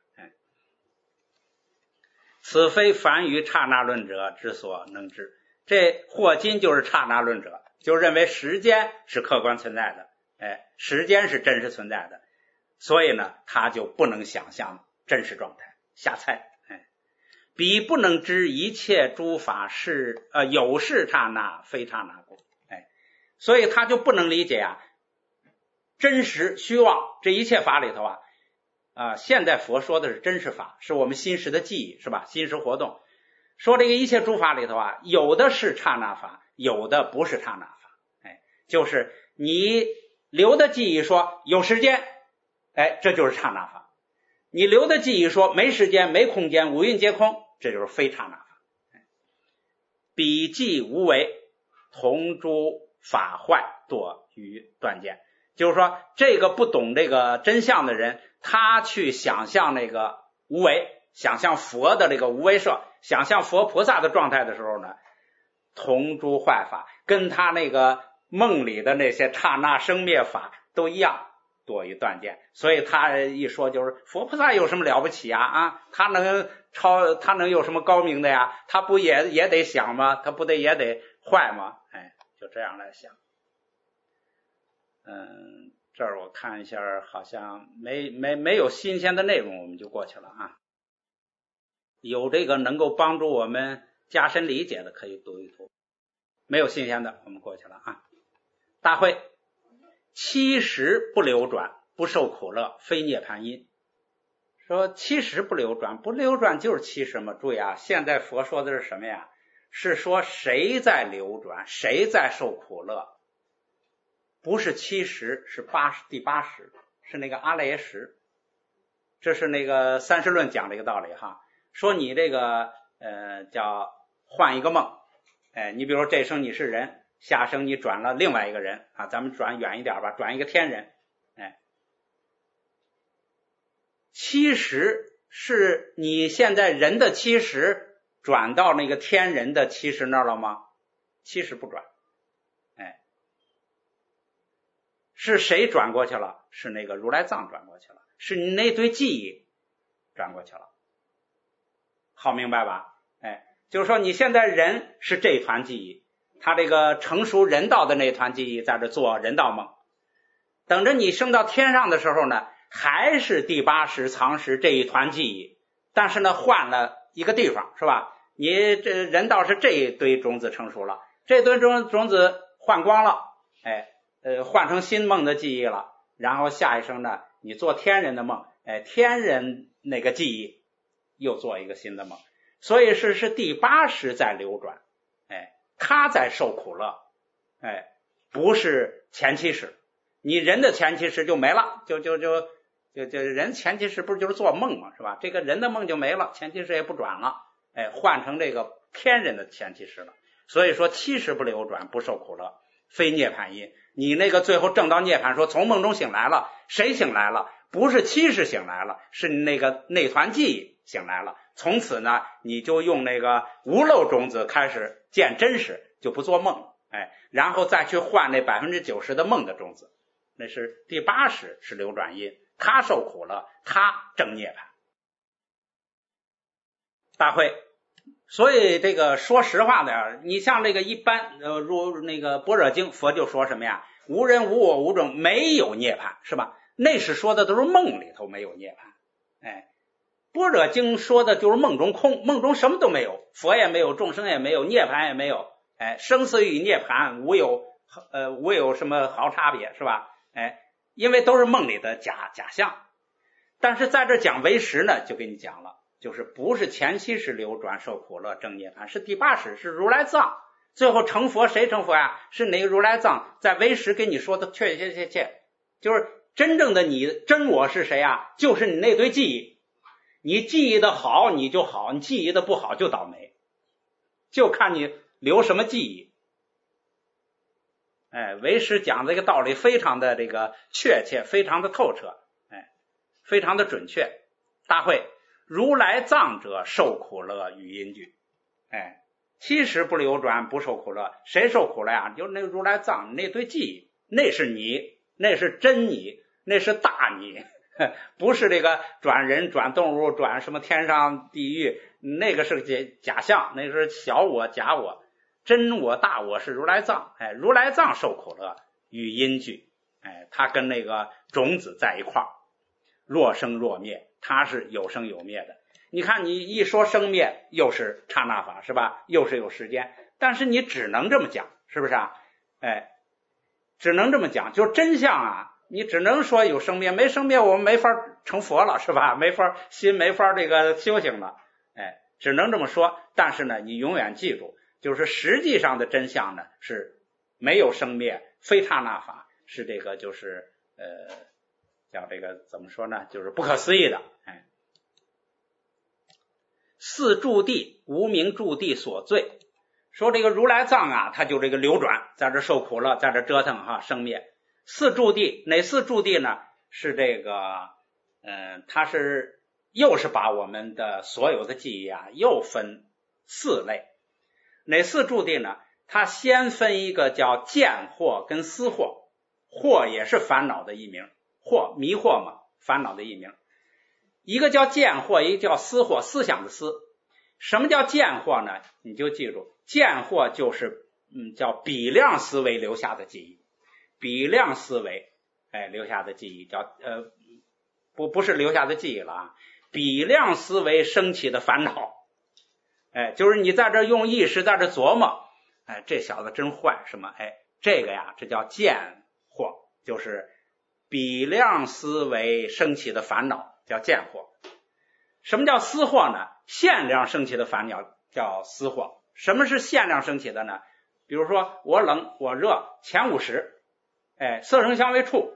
此非凡于刹那论者之所能知，这霍金就是刹那论者，就认为时间是客观存在的，哎，时间是真实存在的，所以呢他就不能想象真实状态，瞎猜，哎，彼不能知一切诸法是呃有是刹那非刹那故，哎，所以他就不能理解啊真实虚妄这一切法里头啊啊，现代佛说的是真实法，是我们心识的记忆，是吧？心识活动。说这个一切诸法里头啊，有的是刹那法，有的不是刹那法。哎，就是你留的记忆说有时间，哎，这就是刹那法。你留的记忆说没时间、没空间、五蕴皆空，这就是非刹那法。彼记无为，同诸法坏堕于断见。就是说这个不懂这个真相的人，他去想象那个无为，想象佛的这个无为摄，想象佛菩萨的状态的时候呢，同诸坏法，跟他那个梦里的那些刹那生灭法都一样， 多于断见，所以他一说就是佛菩萨有什么了不起啊啊，他能超他能有什么高明的呀？他不也也得想吗？他不得也得坏吗？哎，就这样来想。嗯，这儿我看一下，好像没没没有新鲜的内容，我们就过去了啊。有这个能够帮助我们加深理解的，可以读一读；没有新鲜的，我们过去了啊。大会，七识不流转，不受苦乐，非涅槃因。说七识不流转，不流转就是七识嘛。注意啊，现在佛说的是什么呀？是说谁在流转，谁在受苦乐。不是七识，是八十第八识，是那个阿赖耶识。这是那个三十论讲这个道理哈。说你这个呃叫换一个梦，哎，你比如说这生你是人，下生你转了另外一个人啊，咱们转远一点吧，转一个天人，哎，七识是你现在人的七识转到那个天人的七识那儿了吗？七识不转，哎，是谁转过去了？是那个如来藏转过去了，是你那堆记忆转过去了。好明白吧？哎，就是说你现在人是这一团记忆，他这个成熟人道的那团记忆在这做人道梦，等着你升到天上的时候呢，还是第八识藏识这一团记忆，但是呢换了一个地方，是吧？你这人道是这一堆种子成熟了，这堆种种子换光了，哎，呃，换成新梦的记忆了，然后下一生呢，你做天人的梦，哎，天人那个记忆又做一个新的梦，所以是是第八识在流转，哎，他在受苦乐，哎，不是前七识。你人的前七识就没了，就就就就就人前七识不是就是做梦嘛，是吧？这个人的梦就没了，前七识也不转了，哎，换成这个天人的前七识了。所以说七识不流转，不受苦乐，非涅槃因。你那个最后证到涅槃，说从梦中醒来了，谁醒来了？不是七识醒来了，是那个内团记忆醒来了。从此呢，你就用那个无漏种子开始见真实，就不做梦，哎，然后再去换那百分之九十的梦的种子，那是第八识是流转因，他受苦了，他证涅槃。大会，所以这个说实话的，你像这个一般呃，如那个般若经，佛就说什么呀？无人无我无种，没有涅槃，是吧？那是说的都是梦里头没有涅槃，哎，般若经说的就是梦中空，梦中什么都没有，佛也没有，众生也没有，涅槃也没有，哎，生死与涅槃无有呃无有什么毫差别，是吧？哎，因为都是梦里的假假象。但是在这讲唯识呢，就给你讲了，就是不是前七识流转受苦乐证涅槃，是第八识，是如来藏。最后成佛，谁成佛呀？是哪个如来藏在唯识给你说的确确切切，就是真正的你真我是谁啊？就是你那堆记忆，你记忆的好你就好，你记忆的不好就倒霉，就看你留什么记忆。哎，唯识讲这个道理非常的这个确切，非常的透彻，哎，非常的准确。大会，如来藏者受苦乐与因具，哎，七识不流转，不受苦乐，谁受苦乐呀？就那个如来藏那堆记忆，那是你，那是真你，那是大你，不是这个转人转动物转什么天上地狱，那个是假假象，那是小我假我，真我大我是如来藏，哎，如来藏受苦乐与因具，哎，它跟那个种子在一块儿，若生若灭，它是有生有灭的。你看你一说生灭，又是刹那法，是吧？又是有时间，但是你只能这么讲，是不是啊？哎，只能这么讲，就是真相啊。你只能说有生灭，没生灭我们没法成佛了，是吧？没法心没法这个修行了，哎，只能这么说。但是呢，你永远记住，就是实际上的真相呢是没有生灭，非刹那法，是这个就是呃叫这个怎么说呢？就是不可思议的，哎。四住地无名住地所罪，说这个如来藏啊，它就这个流转，在这受苦了，在这折腾哈生灭。四住地哪四住地呢？是这个嗯，它是又是把我们的所有的记忆啊又分四类。哪四住地呢？它先分一个叫见惑跟思惑，惑也是烦恼的一名， 惑，迷惑嘛，烦恼的译名。一个叫见惑，一个叫思惑，思想的思。什么叫见惑呢？你就记住，见惑就是嗯叫比量思维留下的记忆，比量思维哎留下的记忆叫呃不不是留下的记忆了啊，比量思维升起的烦恼。哎，就是你在这用意识在这琢磨，哎，这小子真坏，什么？哎，这个呀，这叫见惑，就是比量思维升起的烦恼叫见惑。什么叫思惑呢？限量升起的烦恼叫思惑。什么是限量升起的呢？比如说我冷我热前五十，哎，色声香味触，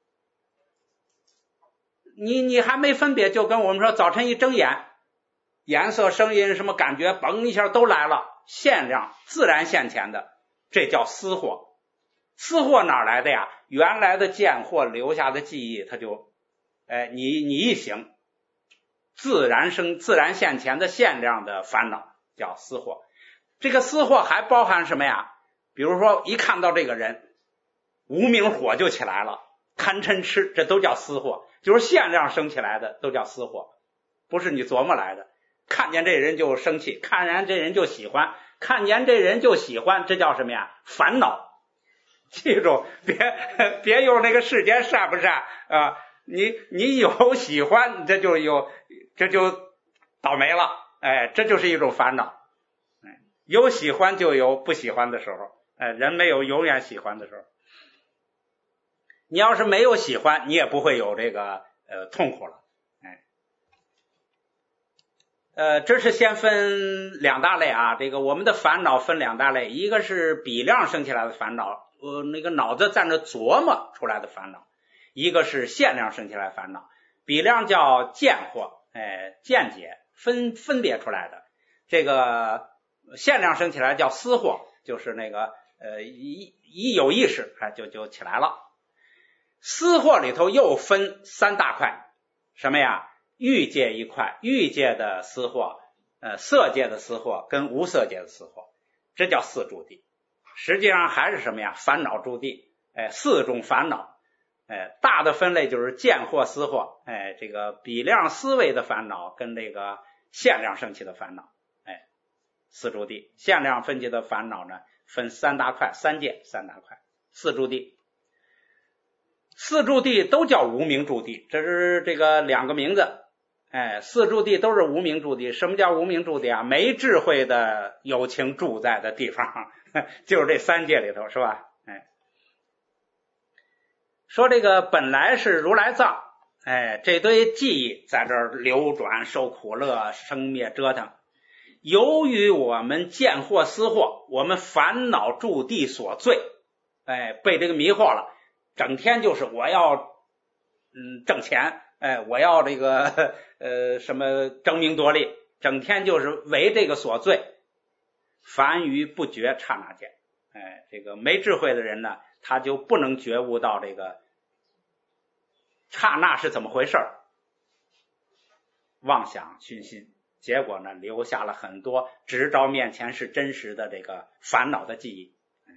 你你还没分别，就跟我们说早晨一睁眼，颜色声音什么感觉嘣一下都来了，限量自然现前的，这叫思惑。思惑哪来的呀？原来的见惑留下的记忆，它就哎你你一醒，自然生自然现前的限量的烦恼叫思惑。这个思惑还包含什么呀？比如说一看到这个人无名火就起来了，贪嗔痴，这都叫思惑，就是限量生起来的都叫思惑，不是你琢磨来的。看见这人就生气，看见这人就喜欢，看见这人就喜欢，这叫什么呀？烦恼。记住，别别用那个世间善不善啊！你你有喜欢，这就有这就倒霉了，哎，这就是一种烦恼。有喜欢就有不喜欢的时候，哎，人没有永远喜欢的时候。你要是没有喜欢，你也不会有这个呃痛苦了，哎。呃，这是先分两大类啊，这个我们的烦恼分两大类，一个是比量生起来的烦恼，呃，那个脑子在那琢磨出来的烦恼，一个是限量生起来的烦恼。比量叫见惑，哎，见解分分别出来的，这个限量生起来叫思惑，就是那个呃一一有意识，哎，就就起来了。思惑里头又分三大块，什么呀？欲界一块，欲界的思惑，呃，色界的思惑跟无色界的思惑，这叫四诸谛。实际上还是什么呀？烦恼诸谛，哎，四种烦恼，哎，大的分类就是见惑、思惑，哎，这个比量思维的烦恼跟这个限量升起的烦恼，哎，四诸谛。限量分起的烦恼呢，分三大块，三界三大块，四诸谛。四诸谛都叫无明诸谛，这是这个两个名字。哎，四诸谛都是无明诸谛。什么叫无明诸谛啊？没智慧的有情住在的地方，就是这三界里头，是吧？哎，说这个本来是如来藏，哎，这堆记忆在这儿流转，受苦乐，生灭折腾。由于我们见惑思惑，我们烦恼诸谛所罪，哎，被这个迷惑了。整天就是我要嗯挣钱，哎，我要这个呃什么争名夺利，整天就是为这个所罪，凡于不觉刹那间。哎，这个没智慧的人呢，他就不能觉悟到这个刹那是怎么回事，妄想熏心，结果呢留下了很多直着面前是真实的这个烦恼的记忆。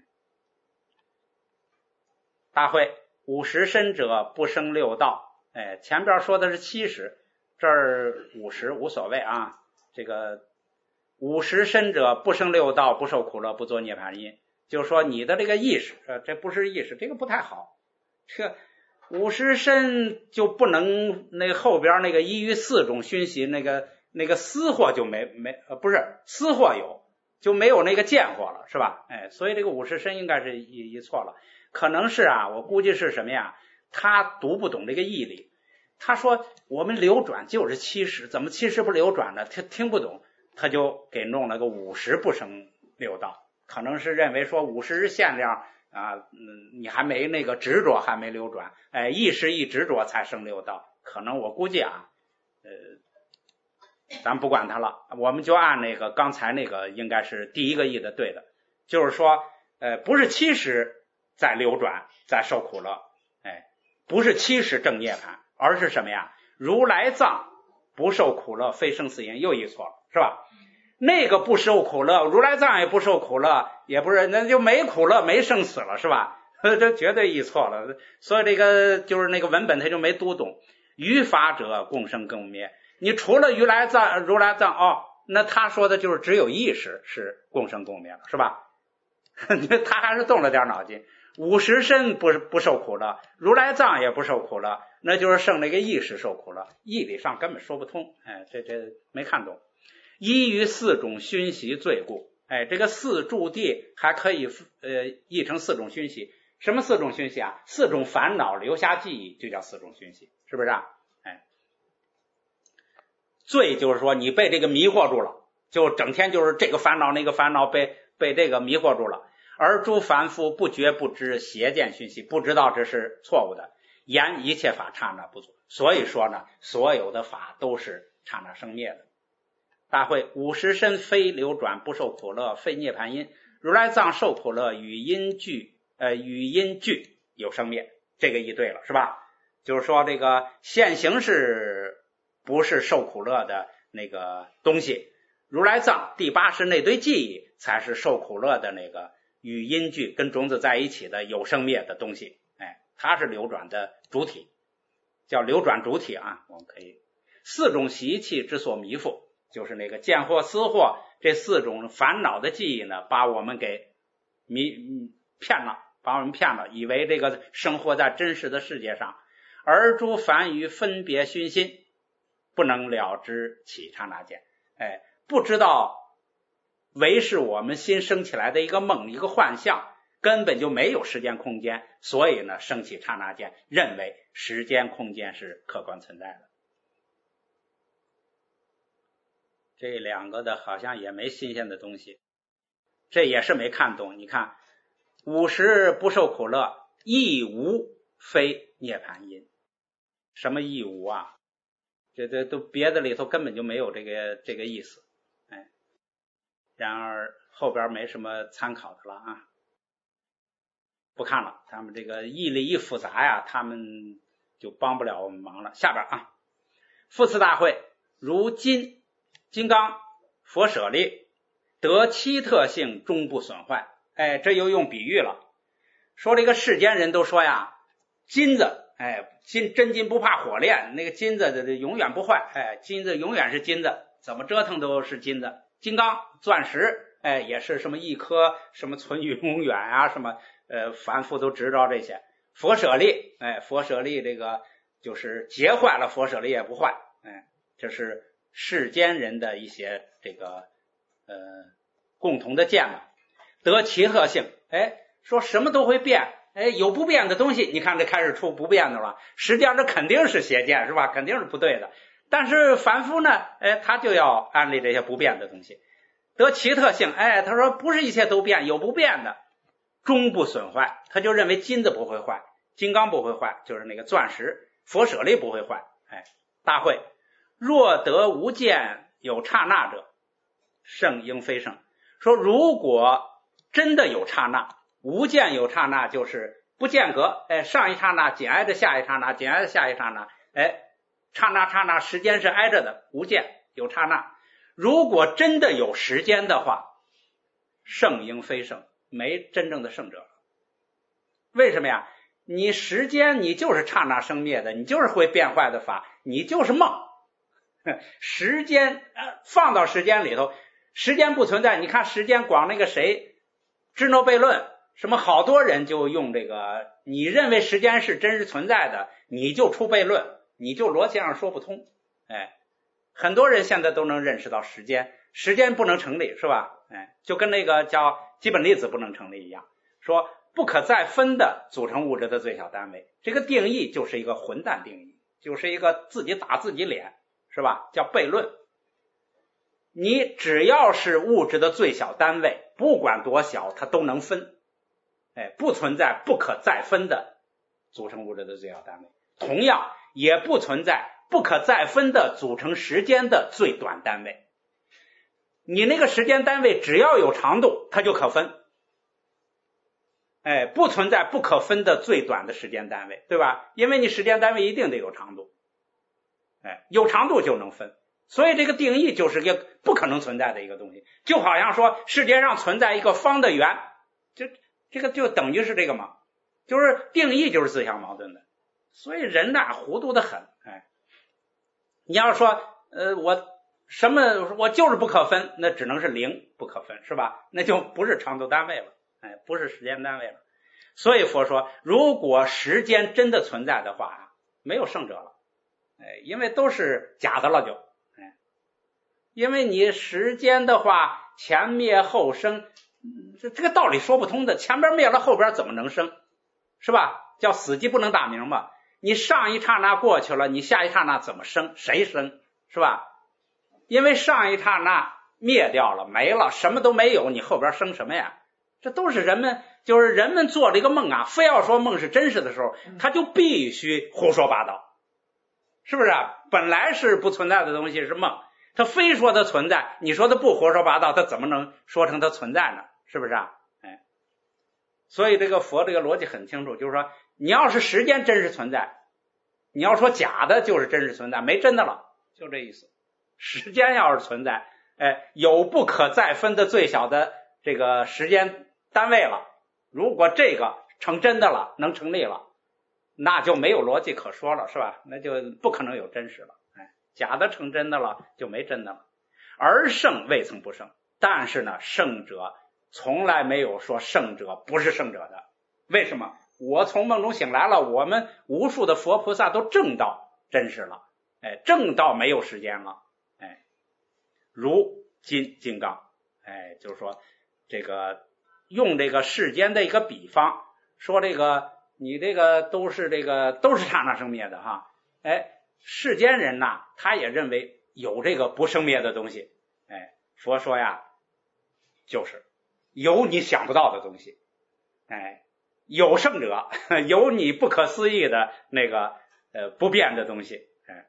大会五十身者不生六道，哎，前边说的是七十，这儿五十无所谓啊。这个五十身者不生六道，不受苦乐，不作涅槃因，就是说你的这个意识，呃，这不是意识，这个不太好。这五十身就不能那个后边那个一于四种熏习，那个那个思惑就没没呃不是思惑有，就没有那个见惑了，是吧？哎，所以这个五十身应该是一一错了。可能是啊，我估计是什么呀？他读不懂这个义理。他说我们流转就是七十，怎么七十不流转呢？他听不懂，他就给弄了个五十不生六道。可能是认为说五十是限量啊，嗯，你还没那个执着，还没流转，哎，一时一执着才生六道。可能我估计啊，呃，咱不管他了，我们就按那个刚才那个应该是第一个义的对的，就是说，呃，不是七十。在流转，在受苦乐，哎，不是七十正涅槃，而是什么呀？如来藏不受苦乐，非生死因，又一错了，是吧？那个不受苦乐，如来藏也不受苦乐，也不是，那就没苦乐，没生死了，是吧？ 这绝对译错了。所以这个就是那个文本他就没读懂。于法者共生共灭，你除了如来藏如来藏哦，那他说的就是只有意识是共生共灭了，是吧？他还是动了点脑筋。五十身不不受苦乐，如来藏也不受苦乐，那就是剩那个意识受苦乐，义理上根本说不通。哎，这这没看懂。依于四种熏习罪故，哎，这个四住地还可以呃译成四种熏习。什么四种熏习啊？四种烦恼留下记忆就叫四种熏习，是不是啊？哎，罪就是说你被这个迷惑住了，就整天就是这个烦恼那个烦恼被被这个迷惑住了。而诸凡夫不觉不知邪见熏习，不知道这是错误的，言一切法刹那不足。所以说呢，所有的法都是刹那生灭的。大会五十身非流转不受苦乐，非涅盘因。如来藏受苦乐，与因俱呃与因俱有生灭，这个一对了，是吧？就是说这个现行是不是受苦乐的那个东西，如来藏第八识那堆记忆才是受苦乐的那个与因俱跟种子在一起的有生灭的东西。哎，它是流转的主体，叫流转主体啊。我们可以四种习气之所迷惑，就是那个见惑思惑这四种烦恼的记忆呢，把我们给迷骗了，把我们骗了，以为这个生活在真实的世界上。而诸凡于分别熏心，不能了知起刹那间。哎，不知道为是我们心生起来的一个梦，一个幻象，根本就没有时间空间，所以呢生起刹那间，认为时间空间是客观存在的。这两个的好像也没新鲜的东西，这也是没看懂。你看五十不受苦乐，亦无非涅盘因。什么亦无啊？这这都别的里头根本就没有这个这个意思。哎，然而后边没什么参考的了啊，不看了。他们这个义理一复杂呀，他们就帮不了我们忙了。下边啊，复次大会如金金刚佛舍利得七特性终不损坏。哎，这又用比喻了，说这个世间人都说呀，金子哎，金真金不怕火炼，那个金子的永远不坏，哎，金子永远是金子，怎么折腾都是金子。金刚钻石哎，也是什么一颗什么存于永远啊，什么呃凡夫都知道这些。佛舍利哎，佛舍利这个就是结坏了，佛舍利也不坏。哎，这是世间人的一些这个呃共同的见嘛。得其特性，哎，说什么都会变，哎，有不变的东西，你看这开始出不变的了，实际上这肯定是邪见，是吧？肯定是不对的。但是凡夫呢，哎，他就要安利这些不变的东西。得其特性，哎，他说不是一切都变，有不变的，终不损坏，他就认为金子不会坏，金刚不会坏，就是那个钻石，佛舍利不会坏。哎，大会若得无见有刹那者，圣应非圣。说如果真的有刹那，无间有刹那就是不间隔，哎，上一刹那紧挨着下一刹那，紧挨着下一刹那，哎，刹那刹那时间是挨着的，无间有刹那。如果真的有时间的话，圣应非圣，没真正的圣者。为什么呀？你时间你就是刹那生灭的，你就是会变坏的法，你就是梦。时间呃放到时间里头，时间不存在。你看时间光那个谁芝诺悖论，什么好多人就用这个，你认为时间是真实存在的，你就出悖论，你就逻辑上说不通。哎，很多人现在都能认识到时间时间不能成立，是吧？哎，就跟那个叫基本粒子不能成立一样，说不可再分的组成物质的最小单位，这个定义就是一个混蛋定义，就是一个自己打自己脸，是吧？叫悖论。你只要是物质的最小单位，不管多小它都能分，哎，不存在不可再分的组成物质的最小单位，同样也不存在不可再分的组成时间的最短单位。你那个时间单位只要有长度它就可分，哎，不存在不可分的最短的时间单位，对吧？因为你时间单位一定得有长度，哎，有长度就能分。所以这个定义就是一个不可能存在的一个东西，就好像说世界上存在一个方的圆，就这个就等于是这个嘛。 就是定义就是自相矛盾的。所以人呐糊涂的很。哎，你要说呃我什么我就是不可分，那只能是零不可分，是吧？那就不是长度单位了，哎，不是时间单位了。所以佛说，如果时间真的存在的话，没有圣者了，哎，因为都是假的了就，哎，因为你时间的话，前灭后生，这这个道理说不通的，前边灭了，后边怎么能生，是吧？叫死鸡不能打鸣嘛。你上一刹那过去了，你下一刹那怎么生？谁生？是吧？因为上一刹那灭掉了，没了，什么都没有，你后边生什么呀？这都是人们，就是人们做这个梦啊，非要说梦是真实的时候，他就必须胡说八道，是不是啊？本来是不存在的东西是梦，他非说它存在，你说他不胡说八道，他怎么能说成它存在呢？是不是啊？哎，所以这个佛这个逻辑很清楚，就是说你要是时间真实存在，你要说假的就是真实存在，没真的了，就这意思。时间要是存在，哎，有不可再分的最小的这个时间单位了，如果这个成真的了，能成立了，那就没有逻辑可说了，是吧？那就不可能有真实了。哎，假的成真的了，就没真的了。而圣未曾不圣，但是呢，圣者从来没有说圣者不是圣者的。为什么？我从梦中醒来了，我们无数的佛菩萨都证到真实了，哎，证到没有时间了，哎，如金金刚，哎，就是说这个用这个世间的一个比方，说这个你这个都是这个都是刹那生灭的哈，哎，世间人呐，他也认为有这个不生灭的东西，哎，佛说呀，就是有你想不到的东西，哎。有圣者，有你不可思议的那个呃不变的东西。哎，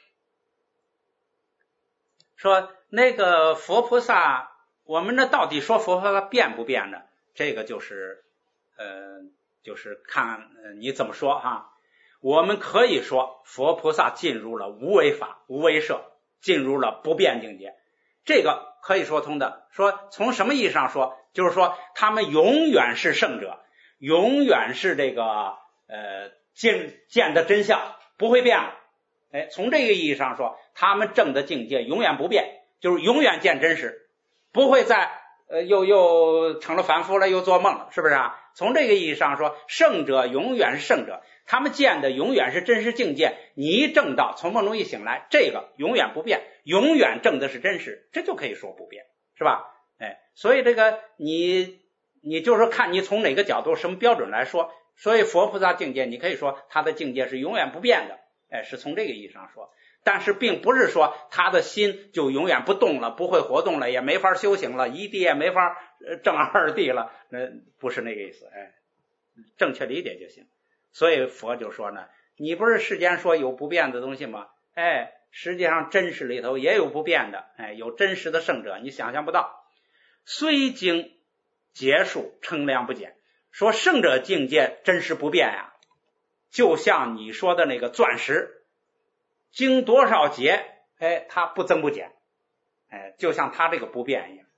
说那个佛菩萨，我们这到底说佛菩萨变不变呢？这个就是呃就是看呃你怎么说哈。我们可以说佛菩萨进入了无为法、无为摄，进入了不变境界，这个可以说通的。说从什么意义上说，就是说他们永远是圣者。永远是这个呃见见的真相不会变了，哎，从这个意义上说，他们证的境界永远不变，就是永远见真实，不会再呃又又成了凡夫了，又做梦了，是不是啊？从这个意义上说，圣者永远是圣者，他们见的永远是真实境界。你一证到，从梦中一醒来，这个永远不变，永远证的是真实，这就可以说不变，是吧？哎，所以这个你。你就是看你从哪个角度什么标准来说，所以佛菩萨境界你可以说他的境界是永远不变的，哎，是从这个意义上说，但是并不是说他的心就永远不动了，不会活动了，也没法修行了，一地也没法证二地了，呃，不是那个意思，哎，正确理解就行。所以佛就说呢，你不是世间说有不变的东西吗？哎，实际上真实里头也有不变的，哎，有真实的圣者，你想象不到，虽经劫数称量不减，说圣者境界真实不变呀，就像你说的那个钻石，经多少劫，哎，它不增不减，哎，就像它这个不变一样。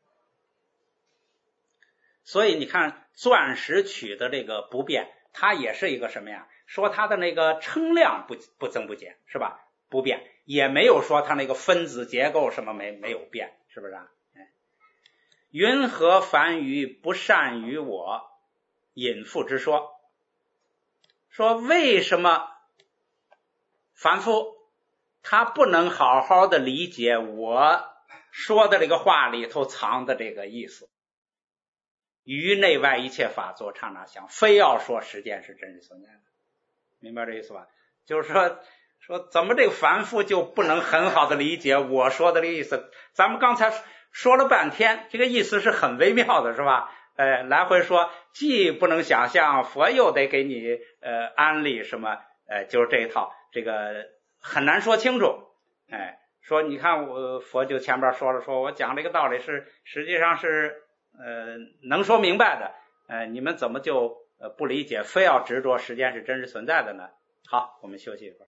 所以你看钻石取的这个不变，它也是一个什么呀？说它的那个称量不不增不减，是吧？不变，也没有说它那个分子结构什么没没有变，是不是啊？云何凡愚不善于我隐复之说，说为什么凡夫他不能好好的理解我说的这个话里头藏的这个意思，于内外一切法作刹那相，非要说时间是真实存在的，明白这意思吧？就是说说怎么这个凡夫就不能很好的理解我说的这个意思？咱们刚才说了半天，这个意思是很微妙的，是吧？呃，来回说，既不能想象，佛又得给你呃安利什么，呃，就是这一套，这个很难说清楚。哎，说你看我佛就前边说了，说我讲这个道理是实际上是呃能说明白的，呃，你们怎么就呃不理解，非要执着时间是真实存在的呢？好，我们休息一会儿。